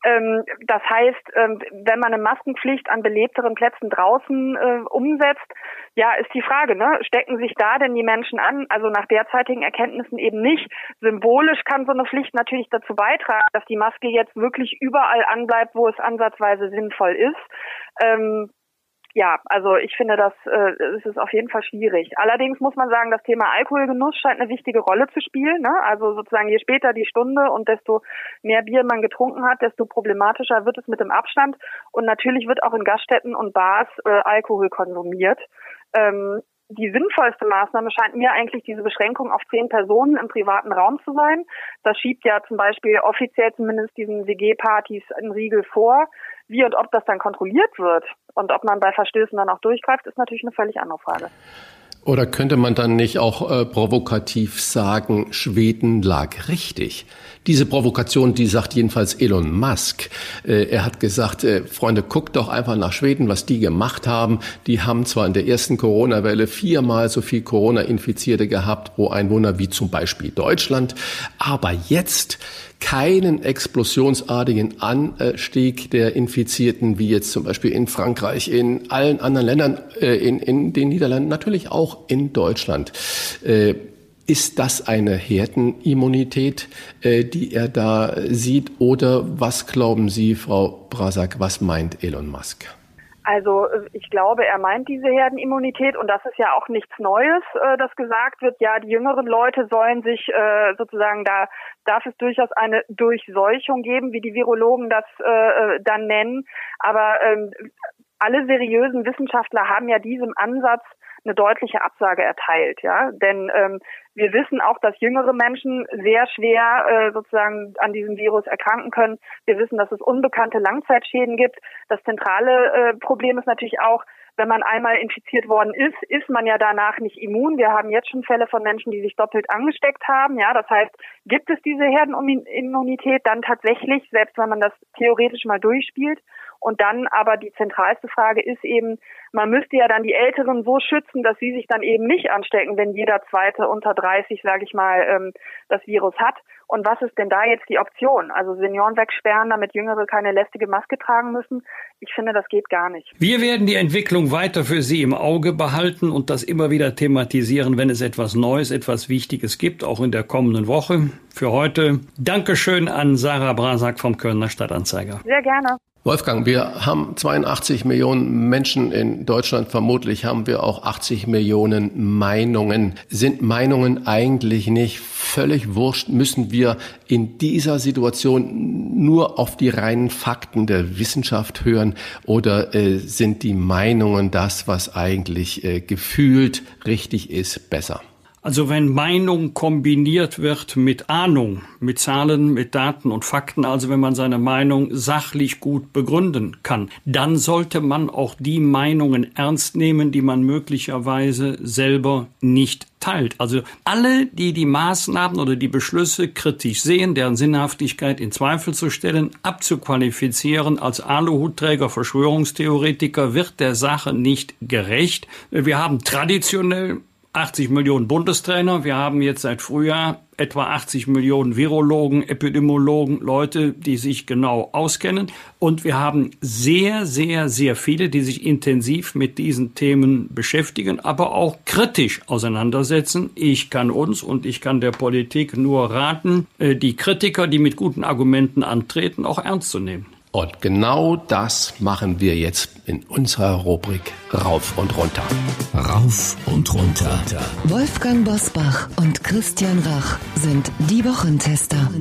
Das heißt, wenn man eine Maskenpflicht an belebteren Plätzen draußen umsetzt, ja, ist die Frage, ne? Stecken sich da denn die Menschen an? Also nach derzeitigen Erkenntnissen eben nicht. Symbolisch kann so eine Pflicht natürlich dazu beitragen, dass die Maske jetzt wirklich überall anbleibt, wo es ansatzweise sinnvoll ist. Ja, also ich finde, es ist auf jeden Fall schwierig. Allerdings muss man sagen, das Thema Alkoholgenuss scheint eine wichtige Rolle zu spielen, ne? Also sozusagen je später die Stunde und desto mehr Bier man getrunken hat, desto problematischer wird es mit dem Abstand. Und natürlich wird auch in Gaststätten und Bars Alkohol konsumiert. Die sinnvollste Maßnahme scheint mir eigentlich diese Beschränkung auf 10 Personen im privaten Raum zu sein. Das schiebt ja zum Beispiel offiziell zumindest diesen WG-Partys einen Riegel vor. Wie und ob das dann kontrolliert wird und ob man bei Verstößen dann auch durchgreift, ist natürlich eine völlig andere Frage. Oder könnte man dann nicht auch provokativ sagen, Schweden lag richtig? Diese Provokation, die sagt jedenfalls Elon Musk. Er hat gesagt, Freunde, guckt doch einfach nach Schweden, was die gemacht haben. Die haben zwar in der ersten Corona-Welle 4-mal so viel Corona-Infizierte gehabt pro Einwohner wie zum Beispiel Deutschland, aber jetzt keinen explosionsartigen Anstieg der Infizierten, wie jetzt zum Beispiel in Frankreich, in allen anderen Ländern, in den Niederlanden, natürlich auch in Deutschland. Ist das eine Herdenimmunität, die er da sieht? Oder was glauben Sie, Frau Brasak, was meint Elon Musk? Also ich glaube, er meint diese Herdenimmunität und das ist ja auch nichts Neues, dass gesagt wird, ja, die jüngeren Leute sollen sich sozusagen, da darf es durchaus eine Durchseuchung geben, wie die Virologen das dann nennen. Aber alle seriösen Wissenschaftler haben ja diesem Ansatz eine deutliche Absage erteilt, ja, denn wir wissen auch, dass jüngere Menschen sehr schwer sozusagen an diesem Virus erkranken können. Wir wissen, dass es unbekannte Langzeitschäden gibt. Das zentrale Problem ist natürlich auch, wenn man einmal infiziert worden ist, ist man ja danach nicht immun. Wir haben jetzt schon Fälle von Menschen, die sich doppelt angesteckt haben. Ja, das heißt, gibt es diese Herdenimmunität dann tatsächlich, selbst wenn man das theoretisch mal durchspielt? Und dann aber die zentralste Frage ist eben, man müsste ja dann die Älteren so schützen, dass sie sich dann eben nicht anstecken, wenn jeder Zweite unter 30, sage ich mal, das Virus hat. Und was ist denn da jetzt die Option? Also Senioren wegsperren, damit Jüngere keine lästige Maske tragen müssen? Ich finde, das geht gar nicht. Wir werden die Entwicklung weiter für Sie im Auge behalten und das immer wieder thematisieren, wenn es etwas Neues, etwas Wichtiges gibt, auch in der kommenden Woche. Für heute Dankeschön an Sarah Brasak vom Kölner Stadtanzeiger. Sehr gerne. Wolfgang, wir haben 82 Millionen Menschen in Deutschland. Vermutlich haben wir auch 80 Millionen Meinungen. Sind Meinungen eigentlich nicht völlig wurscht? Müssen wir in dieser Situation nur auf die reinen Fakten der Wissenschaft hören? Oder sind die Meinungen das, was eigentlich gefühlt richtig ist, besser? Also wenn Meinung kombiniert wird mit Ahnung, mit Zahlen, mit Daten und Fakten, also wenn man seine Meinung sachlich gut begründen kann, dann sollte man auch die Meinungen ernst nehmen, die man möglicherweise selber nicht teilt. Also alle, die die Maßnahmen oder die Beschlüsse kritisch sehen, deren Sinnhaftigkeit in Zweifel zu stellen, abzuqualifizieren als Aluhutträger, Verschwörungstheoretiker, wird der Sache nicht gerecht. Wir haben traditionell 80 Millionen Bundestrainer. Wir haben jetzt seit Frühjahr etwa 80 Millionen Virologen, Epidemiologen, Leute, die sich genau auskennen. Und wir haben sehr, sehr, sehr viele, die sich intensiv mit diesen Themen beschäftigen, aber auch kritisch auseinandersetzen. Ich kann uns und ich kann der Politik nur raten, die Kritiker, die mit guten Argumenten antreten, auch ernst zu nehmen. Und genau das machen wir jetzt in unserer Rubrik Rauf und Runter. Rauf und runter. Wolfgang Bosbach und Christian Rach sind die Wochentester.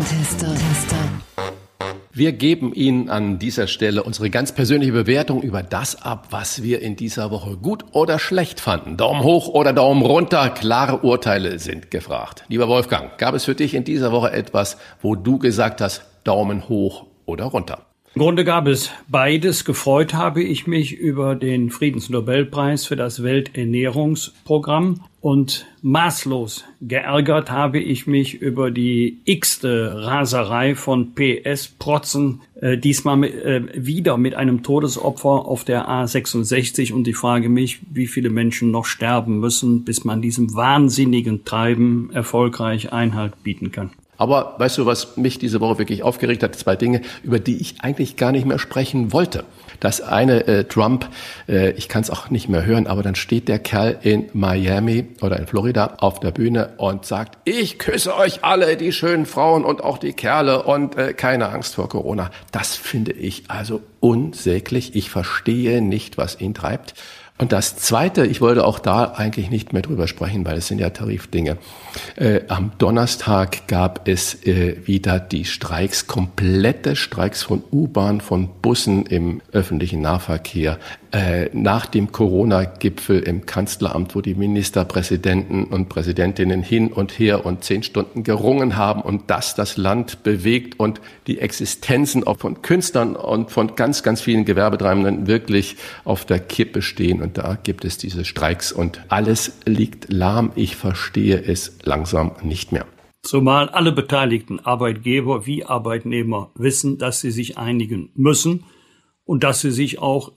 Wir geben Ihnen an dieser Stelle unsere ganz persönliche Bewertung über das ab, was wir in dieser Woche gut oder schlecht fanden. Daumen hoch oder Daumen runter, klare Urteile sind gefragt. Lieber Wolfgang, gab es für dich in dieser Woche etwas, wo du gesagt hast, Daumen hoch oder runter? Im Grunde gab es beides. Gefreut habe ich mich über den Friedensnobelpreis für das Welternährungsprogramm und maßlos geärgert habe ich mich über die x-te Raserei von PS-Protzen, diesmal wieder mit einem Todesopfer auf der A66 und ich frage mich, wie viele Menschen noch sterben müssen, bis man diesem wahnsinnigen Treiben erfolgreich Einhalt bieten kann. Aber weißt du, was mich diese Woche wirklich aufgeregt hat? 2 Dinge, über die ich eigentlich gar nicht mehr sprechen wollte. Das eine, Trump, ich kann es auch nicht mehr hören, aber dann steht der Kerl in Miami oder in Florida auf der Bühne und sagt, ich küsse euch alle, die schönen Frauen und auch die Kerle und keine Angst vor Corona. Das finde ich also unsäglich. Ich verstehe nicht, was ihn treibt. Und das Zweite, ich wollte auch da eigentlich nicht mehr drüber sprechen, weil es sind ja Tarifdinge. Am Donnerstag gab es wieder die Streiks, komplette Streiks von U-Bahn, von Bussen im öffentlichen Nahverkehr. Nach dem Corona-Gipfel im Kanzleramt, wo die Ministerpräsidenten und Präsidentinnen hin und her und 10 Stunden gerungen haben und das Land bewegt und die Existenzen auch von Künstlern und von ganz, ganz vielen Gewerbetreibenden wirklich auf der Kippe stehen. Und da gibt es diese Streiks und alles liegt lahm. Ich verstehe es langsam nicht mehr. Zumal alle beteiligten Arbeitgeber wie Arbeitnehmer wissen, dass sie sich einigen müssen und dass sie sich auch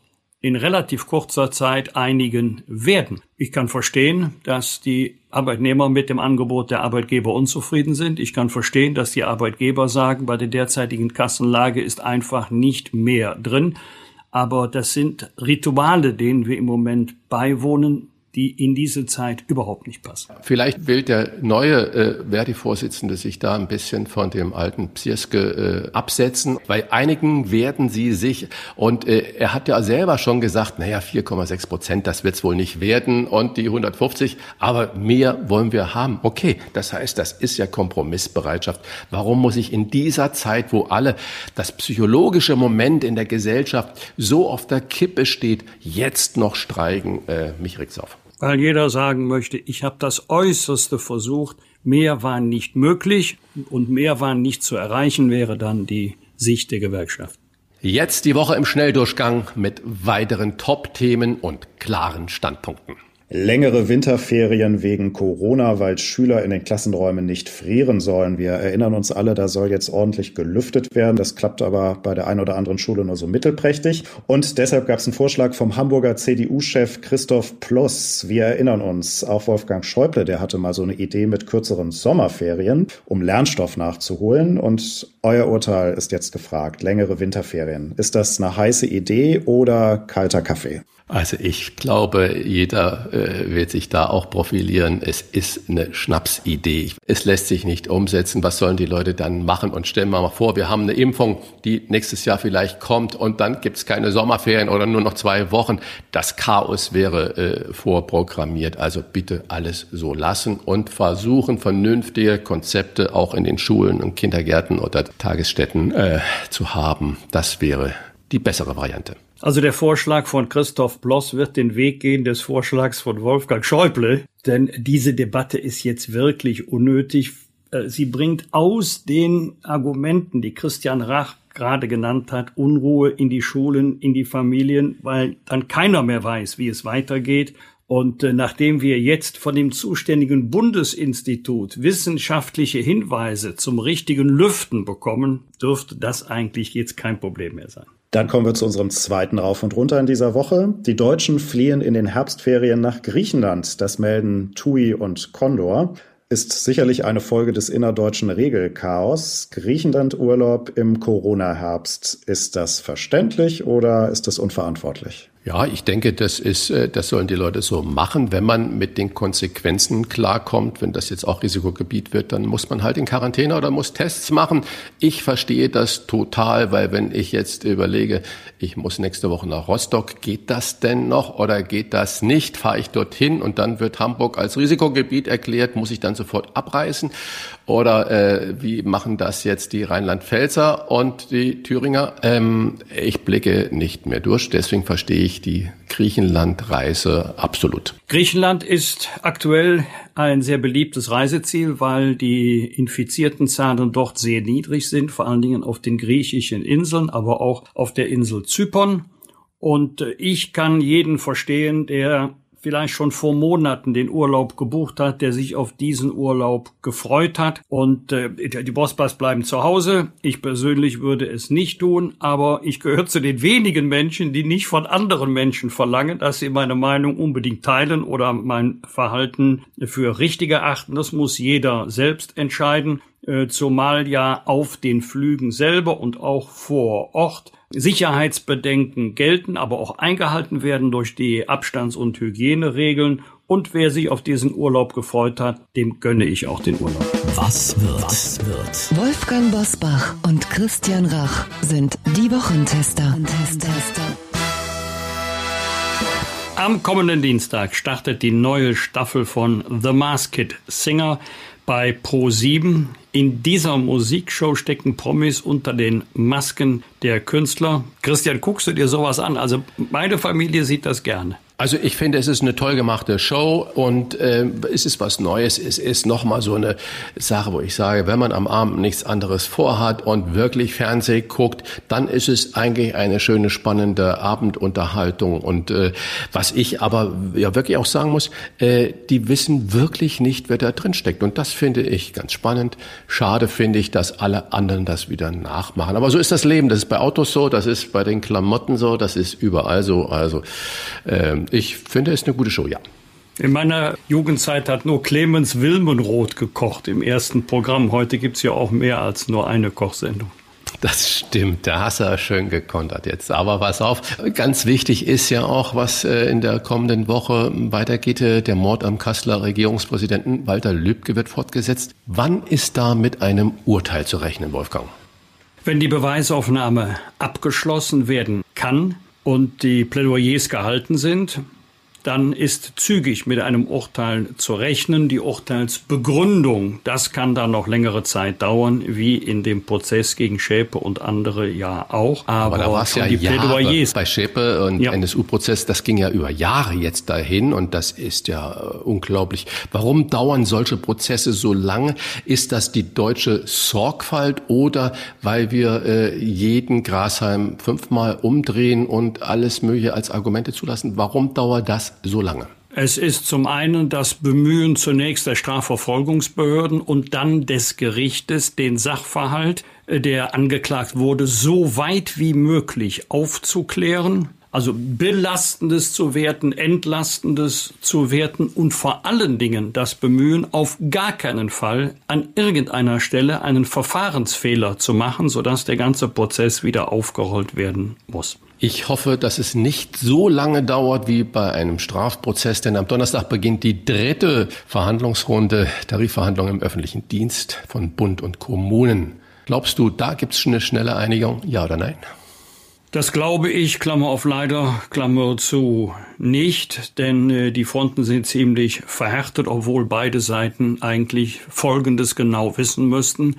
in relativ kurzer Zeit einigen werden. Ich kann verstehen, dass die Arbeitnehmer mit dem Angebot der Arbeitgeber unzufrieden sind. Ich kann verstehen, dass die Arbeitgeber sagen, bei der derzeitigen Kassenlage ist einfach nicht mehr drin. Aber das sind Rituale, denen wir im Moment beiwohnen, die in diese Zeit überhaupt nicht passen. Vielleicht will der neue Verdi-Vorsitzende sich da ein bisschen von dem alten Psirske absetzen. Bei einigen werden sie sich, und er hat ja selber schon gesagt, 4,6%, das wird's wohl nicht werden, und die 150, aber mehr wollen wir haben. Okay, das heißt, das ist ja Kompromissbereitschaft. Warum muss ich in dieser Zeit, wo alle das psychologische Moment in der Gesellschaft so auf der Kippe steht, jetzt noch streiken? Mich regt's auf. Weil jeder sagen möchte, ich habe das Äußerste versucht, mehr war nicht möglich und mehr war nicht zu erreichen, wäre dann die Sicht der Gewerkschaft. Jetzt die Woche im Schnelldurchgang mit weiteren Top-Themen und klaren Standpunkten. Längere Winterferien wegen Corona, weil Schüler in den Klassenräumen nicht frieren sollen. Wir erinnern uns alle, da soll jetzt ordentlich gelüftet werden. Das klappt aber bei der einen oder anderen Schule nur so mittelprächtig. Und deshalb gab es einen Vorschlag vom Hamburger CDU-Chef Christoph Ploss. Wir erinnern uns, auch Wolfgang Schäuble, der hatte mal so eine Idee mit kürzeren Sommerferien, um Lernstoff nachzuholen. Und euer Urteil ist jetzt gefragt. Längere Winterferien. Ist das eine heiße Idee oder kalter Kaffee? Also ich glaube, jeder wird sich da auch profilieren. Es ist eine Schnapsidee. Es lässt sich nicht umsetzen. Was sollen die Leute dann machen? Und stellen wir mal vor, wir haben eine Impfung, die nächstes Jahr vielleicht kommt, und dann gibt's keine Sommerferien oder nur noch 2 Wochen. Das Chaos wäre vorprogrammiert. Also bitte alles so lassen und versuchen, vernünftige Konzepte auch in den Schulen und Kindergärten oder Tagesstätten zu haben. Das wäre die bessere Variante. Also der Vorschlag von Christoph Ploss wird den Weg gehen des Vorschlags von Wolfgang Schäuble, denn diese Debatte ist jetzt wirklich unnötig. Sie bringt aus den Argumenten, die Christian Rach gerade genannt hat, Unruhe in die Schulen, in die Familien, weil dann keiner mehr weiß, wie es weitergeht. Und nachdem wir jetzt von dem zuständigen Bundesinstitut wissenschaftliche Hinweise zum richtigen Lüften bekommen, dürfte das eigentlich jetzt kein Problem mehr sein. Dann kommen wir zu unserem zweiten Rauf und Runter in dieser Woche. Die Deutschen fliehen in den Herbstferien nach Griechenland. Das melden TUI und Condor. Ist sicherlich eine Folge des innerdeutschen Regelchaos. Griechenland-Urlaub im Corona-Herbst. Ist das verständlich oder ist das unverantwortlich? Ja, ich denke, das sollen die Leute so machen, wenn man mit den Konsequenzen klarkommt. Wenn das jetzt auch Risikogebiet wird, dann muss man halt in Quarantäne oder muss Tests machen. Ich verstehe das total, weil wenn ich jetzt überlege, ich muss nächste Woche nach Rostock, geht das denn noch oder geht das nicht? Fahre ich dorthin und dann wird Hamburg als Risikogebiet erklärt, muss ich dann sofort abreisen? Oder wie machen das jetzt die Rheinland-Pfälzer und die Thüringer? Ich blicke nicht mehr durch, deswegen verstehe ich die Griechenland-Reise absolut. Griechenland ist aktuell ein sehr beliebtes Reiseziel, weil die infizierten Zahlen dort sehr niedrig sind, vor allen Dingen auf den griechischen Inseln, aber auch auf der Insel Zypern. Und ich kann jeden verstehen, der vielleicht schon vor Monaten den Urlaub gebucht hat, der sich auf diesen Urlaub gefreut hat. Und die Bosporus bleiben zu Hause. Ich persönlich würde es nicht tun, aber ich gehöre zu den wenigen Menschen, die nicht von anderen Menschen verlangen, dass sie meine Meinung unbedingt teilen oder mein Verhalten für richtig erachten. Das muss jeder selbst entscheiden, zumal ja auf den Flügen selber und auch vor Ort Sicherheitsbedenken gelten, aber auch eingehalten werden durch die Abstands- und Hygieneregeln. Und wer sich auf diesen Urlaub gefreut hat, dem gönne ich auch den Urlaub. Was wird? Wolfgang Bosbach und Christian Rach sind die Wochentester. Am kommenden Dienstag startet die neue Staffel von The Masked Singer bei Pro7. In dieser Musikshow stecken Promis unter den Masken der Künstler. Christian, guckst du dir sowas an? Also meine Familie sieht das gerne. Also ich finde, es ist eine toll gemachte Show und es ist was Neues. Es ist nochmal so eine Sache, wo ich sage, wenn man am Abend nichts anderes vorhat und wirklich Fernsehen guckt, dann ist es eigentlich eine schöne, spannende Abendunterhaltung. Und was ich aber ja wirklich auch sagen muss, die wissen wirklich nicht, wer da drin steckt. Und das finde ich ganz spannend. Schade finde ich, dass alle anderen das wieder nachmachen. Aber so ist das Leben. Das ist bei Autos so, das ist bei den Klamotten so, das ist überall so. Also ich finde, es ist eine gute Show, ja. In meiner Jugendzeit hat nur Clemens Wilmenroth gekocht im ersten Programm. Heute gibt's ja auch mehr als nur eine Kochsendung. Das stimmt, da hast du schön gekontert jetzt. Aber pass auf, ganz wichtig ist ja auch, was in der kommenden Woche weitergeht. Der Mord am Kasseler Regierungspräsidenten Walter Lübcke wird fortgesetzt. Wann ist da mit einem Urteil zu rechnen, Wolfgang? Wenn die Beweisaufnahme abgeschlossen werden kann und die Plädoyers gehalten sind, dann ist zügig mit einem Urteil zu rechnen. Die Urteilsbegründung, das kann dann noch längere Zeit dauern, wie in dem Prozess gegen Schäpe und andere ja auch. Aber da war es ja die Plädoyers bei Schäpe und NSU-Prozess, das ging ja über Jahre jetzt dahin und das ist ja unglaublich. Warum dauern solche Prozesse so lange? Ist das die deutsche Sorgfalt oder weil wir jeden Grashalm 5-mal umdrehen und alles Mögliche als Argumente zulassen? Warum dauert das so lange? Es ist zum einen das Bemühen zunächst der Strafverfolgungsbehörden und dann des Gerichtes, den Sachverhalt, der angeklagt wurde, so weit wie möglich aufzuklären, also Belastendes zu werten, Entlastendes zu werten und vor allen Dingen das Bemühen, auf gar keinen Fall an irgendeiner Stelle einen Verfahrensfehler zu machen, sodass der ganze Prozess wieder aufgerollt werden muss. Ich hoffe, dass es nicht so lange dauert wie bei einem Strafprozess, denn am Donnerstag beginnt die 3. Verhandlungsrunde, Tarifverhandlung im öffentlichen Dienst von Bund und Kommunen. Glaubst du, da gibt es eine schnelle Einigung? Ja oder nein? Das glaube ich, Klammer auf leider, Klammer zu, nicht, denn die Fronten sind ziemlich verhärtet, obwohl beide Seiten eigentlich Folgendes genau wissen müssten.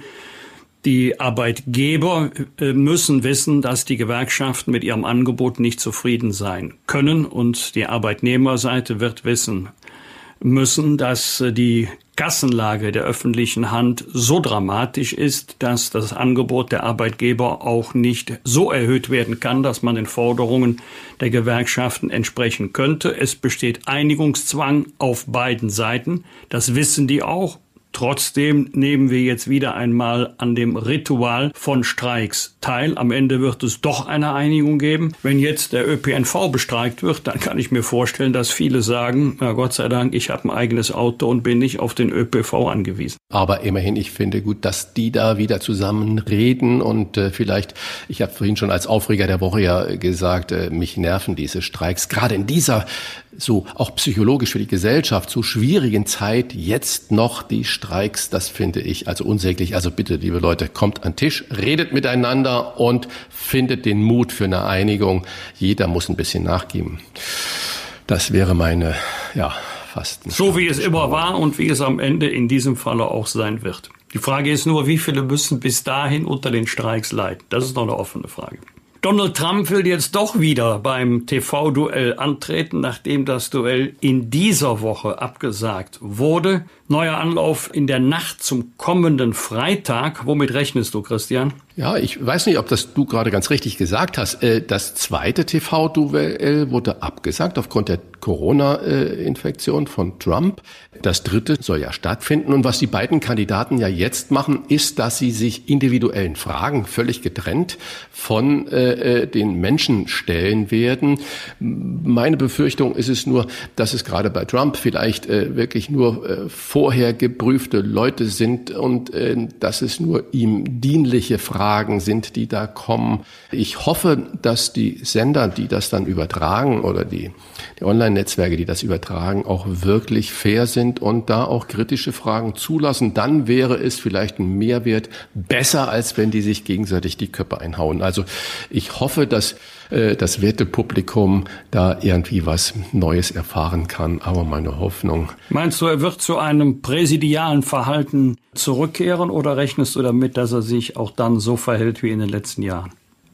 Die Arbeitgeber müssen wissen, dass die Gewerkschaften mit ihrem Angebot nicht zufrieden sein können und die Arbeitnehmerseite wird wissen müssen, dass die Kassenlage der öffentlichen Hand so dramatisch ist, dass das Angebot der Arbeitgeber auch nicht so erhöht werden kann, dass man den Forderungen der Gewerkschaften entsprechen könnte. Es besteht Einigungszwang auf beiden Seiten. Das wissen die auch. Trotzdem nehmen wir jetzt wieder einmal an dem Ritual von Streiks teil. Am Ende wird es doch eine Einigung geben. Wenn jetzt der ÖPNV bestreikt wird, dann kann ich mir vorstellen, dass viele sagen, na Gott sei Dank, ich habe ein eigenes Auto und bin nicht auf den ÖPNV angewiesen. Aber immerhin, ich finde gut, dass die da wieder zusammen reden und vielleicht, ich habe vorhin schon als Aufreger der Woche ja gesagt, mich nerven diese Streiks. Gerade in dieser so auch psychologisch für die Gesellschaft so schwierigen Zeit jetzt noch die Streiks, das finde ich also unsäglich. Also bitte, liebe Leute, kommt an den Tisch, redet miteinander und findet den Mut für eine Einigung. Jeder muss ein bisschen nachgeben. Das wäre meine, fast. So wie es immer war und wie es am Ende in diesem Falle auch sein wird. Die Frage ist nur, wie viele müssen bis dahin unter den Streiks leiden? Das ist noch eine offene Frage. Donald Trump will jetzt doch wieder beim TV-Duell antreten, nachdem das Duell in dieser Woche abgesagt wurde. Neuer Anlauf in der Nacht zum kommenden Freitag. Womit rechnest du, Christian? Ja, ich weiß nicht, ob das du gerade ganz richtig gesagt hast. Das zweite TV-Duell wurde abgesagt aufgrund der Corona-Infektion von Trump. Das dritte soll ja stattfinden. Und was die beiden Kandidaten ja jetzt machen, ist, dass sie sich individuellen Fragen völlig getrennt von den Menschen stellen werden. Meine Befürchtung ist es nur, dass es gerade bei Trump vielleicht wirklich nur vorher geprüfte Leute sind und dass es nur ihm dienliche Fragen sind, die da kommen. Ich hoffe, dass die Sender, die das dann übertragen oder die Online-Netzwerke, die das übertragen, auch wirklich fair sind und da auch kritische Fragen zulassen. Dann wäre es vielleicht ein Mehrwert besser, als wenn die sich gegenseitig die Köpfe einhauen. Also ich hoffe, dass das werte Publikum da irgendwie was Neues erfahren kann. Aber meine Hoffnung. Meinst du, er wird zu einem präsidialen Verhalten zurückkehren oder rechnest du damit, dass er sich auch dann so verhält wie in den letzten Jahren?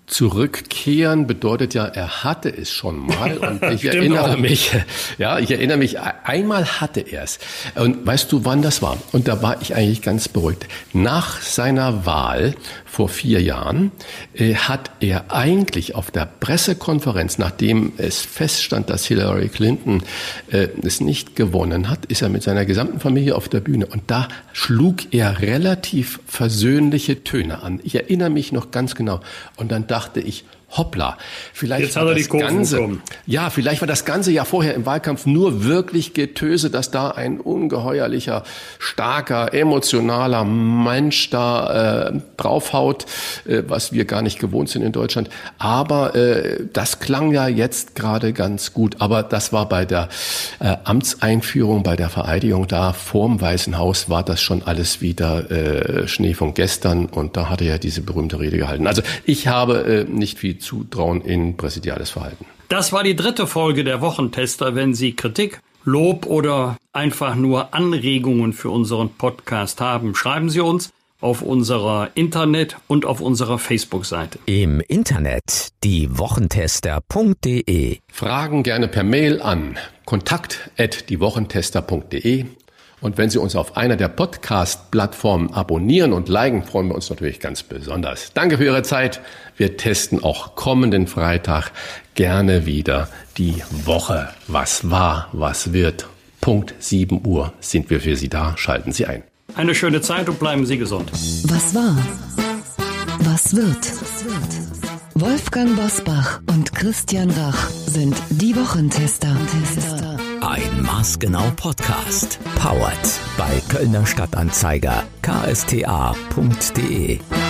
Zurückkehren bedeutet ja, er hatte es schon mal. Und ich erinnere mich, einmal hatte er es. Und weißt du, wann das war? Und da war ich eigentlich ganz beruhigt. Nach seiner Wahl vor 4 Jahren hat er eigentlich auf der Pressekonferenz, nachdem es feststand, dass Hillary Clinton es nicht gewonnen hat, ist er mit seiner gesamten Familie auf der Bühne. Und da schlug er relativ versöhnliche Töne an. Ich erinnere mich noch ganz genau. Und dann dachte ich, hoppla, vielleicht war das Ganze ja vorher im Wahlkampf nur wirklich Getöse, dass da ein ungeheuerlicher, starker, emotionaler Mensch da draufhaut, was wir gar nicht gewohnt sind in Deutschland. Aber das klang ja jetzt gerade ganz gut. Aber das war bei der Amtseinführung, bei der Vereidigung da vorm Weißen Haus, war das schon alles wieder Schnee von gestern. Und da hat er ja diese berühmte Rede gehalten. Also ich habe nicht viel Zutrauen in präsidiales Verhalten. Das war die 3. Folge der Wochentester. Wenn Sie Kritik, Lob oder einfach nur Anregungen für unseren Podcast haben, schreiben Sie uns auf unserer Internet- und auf unserer Facebook-Seite. Im Internet diewochentester.de. Fragen gerne per Mail an kontakt@diewochentester.de. Und wenn Sie uns auf einer der Podcast-Plattformen abonnieren und liken, freuen wir uns natürlich ganz besonders. Danke für Ihre Zeit. Wir testen auch kommenden Freitag gerne wieder die Woche. Was war, was wird? Punkt 7 Uhr sind wir für Sie da. Schalten Sie ein. Eine schöne Zeit und bleiben Sie gesund. Was war? Was wird? Wolfgang Bosbach und Christian Rach sind die Wochentester. Ein maßgenau Podcast. Powered bei Kölner Stadtanzeiger ksta.de.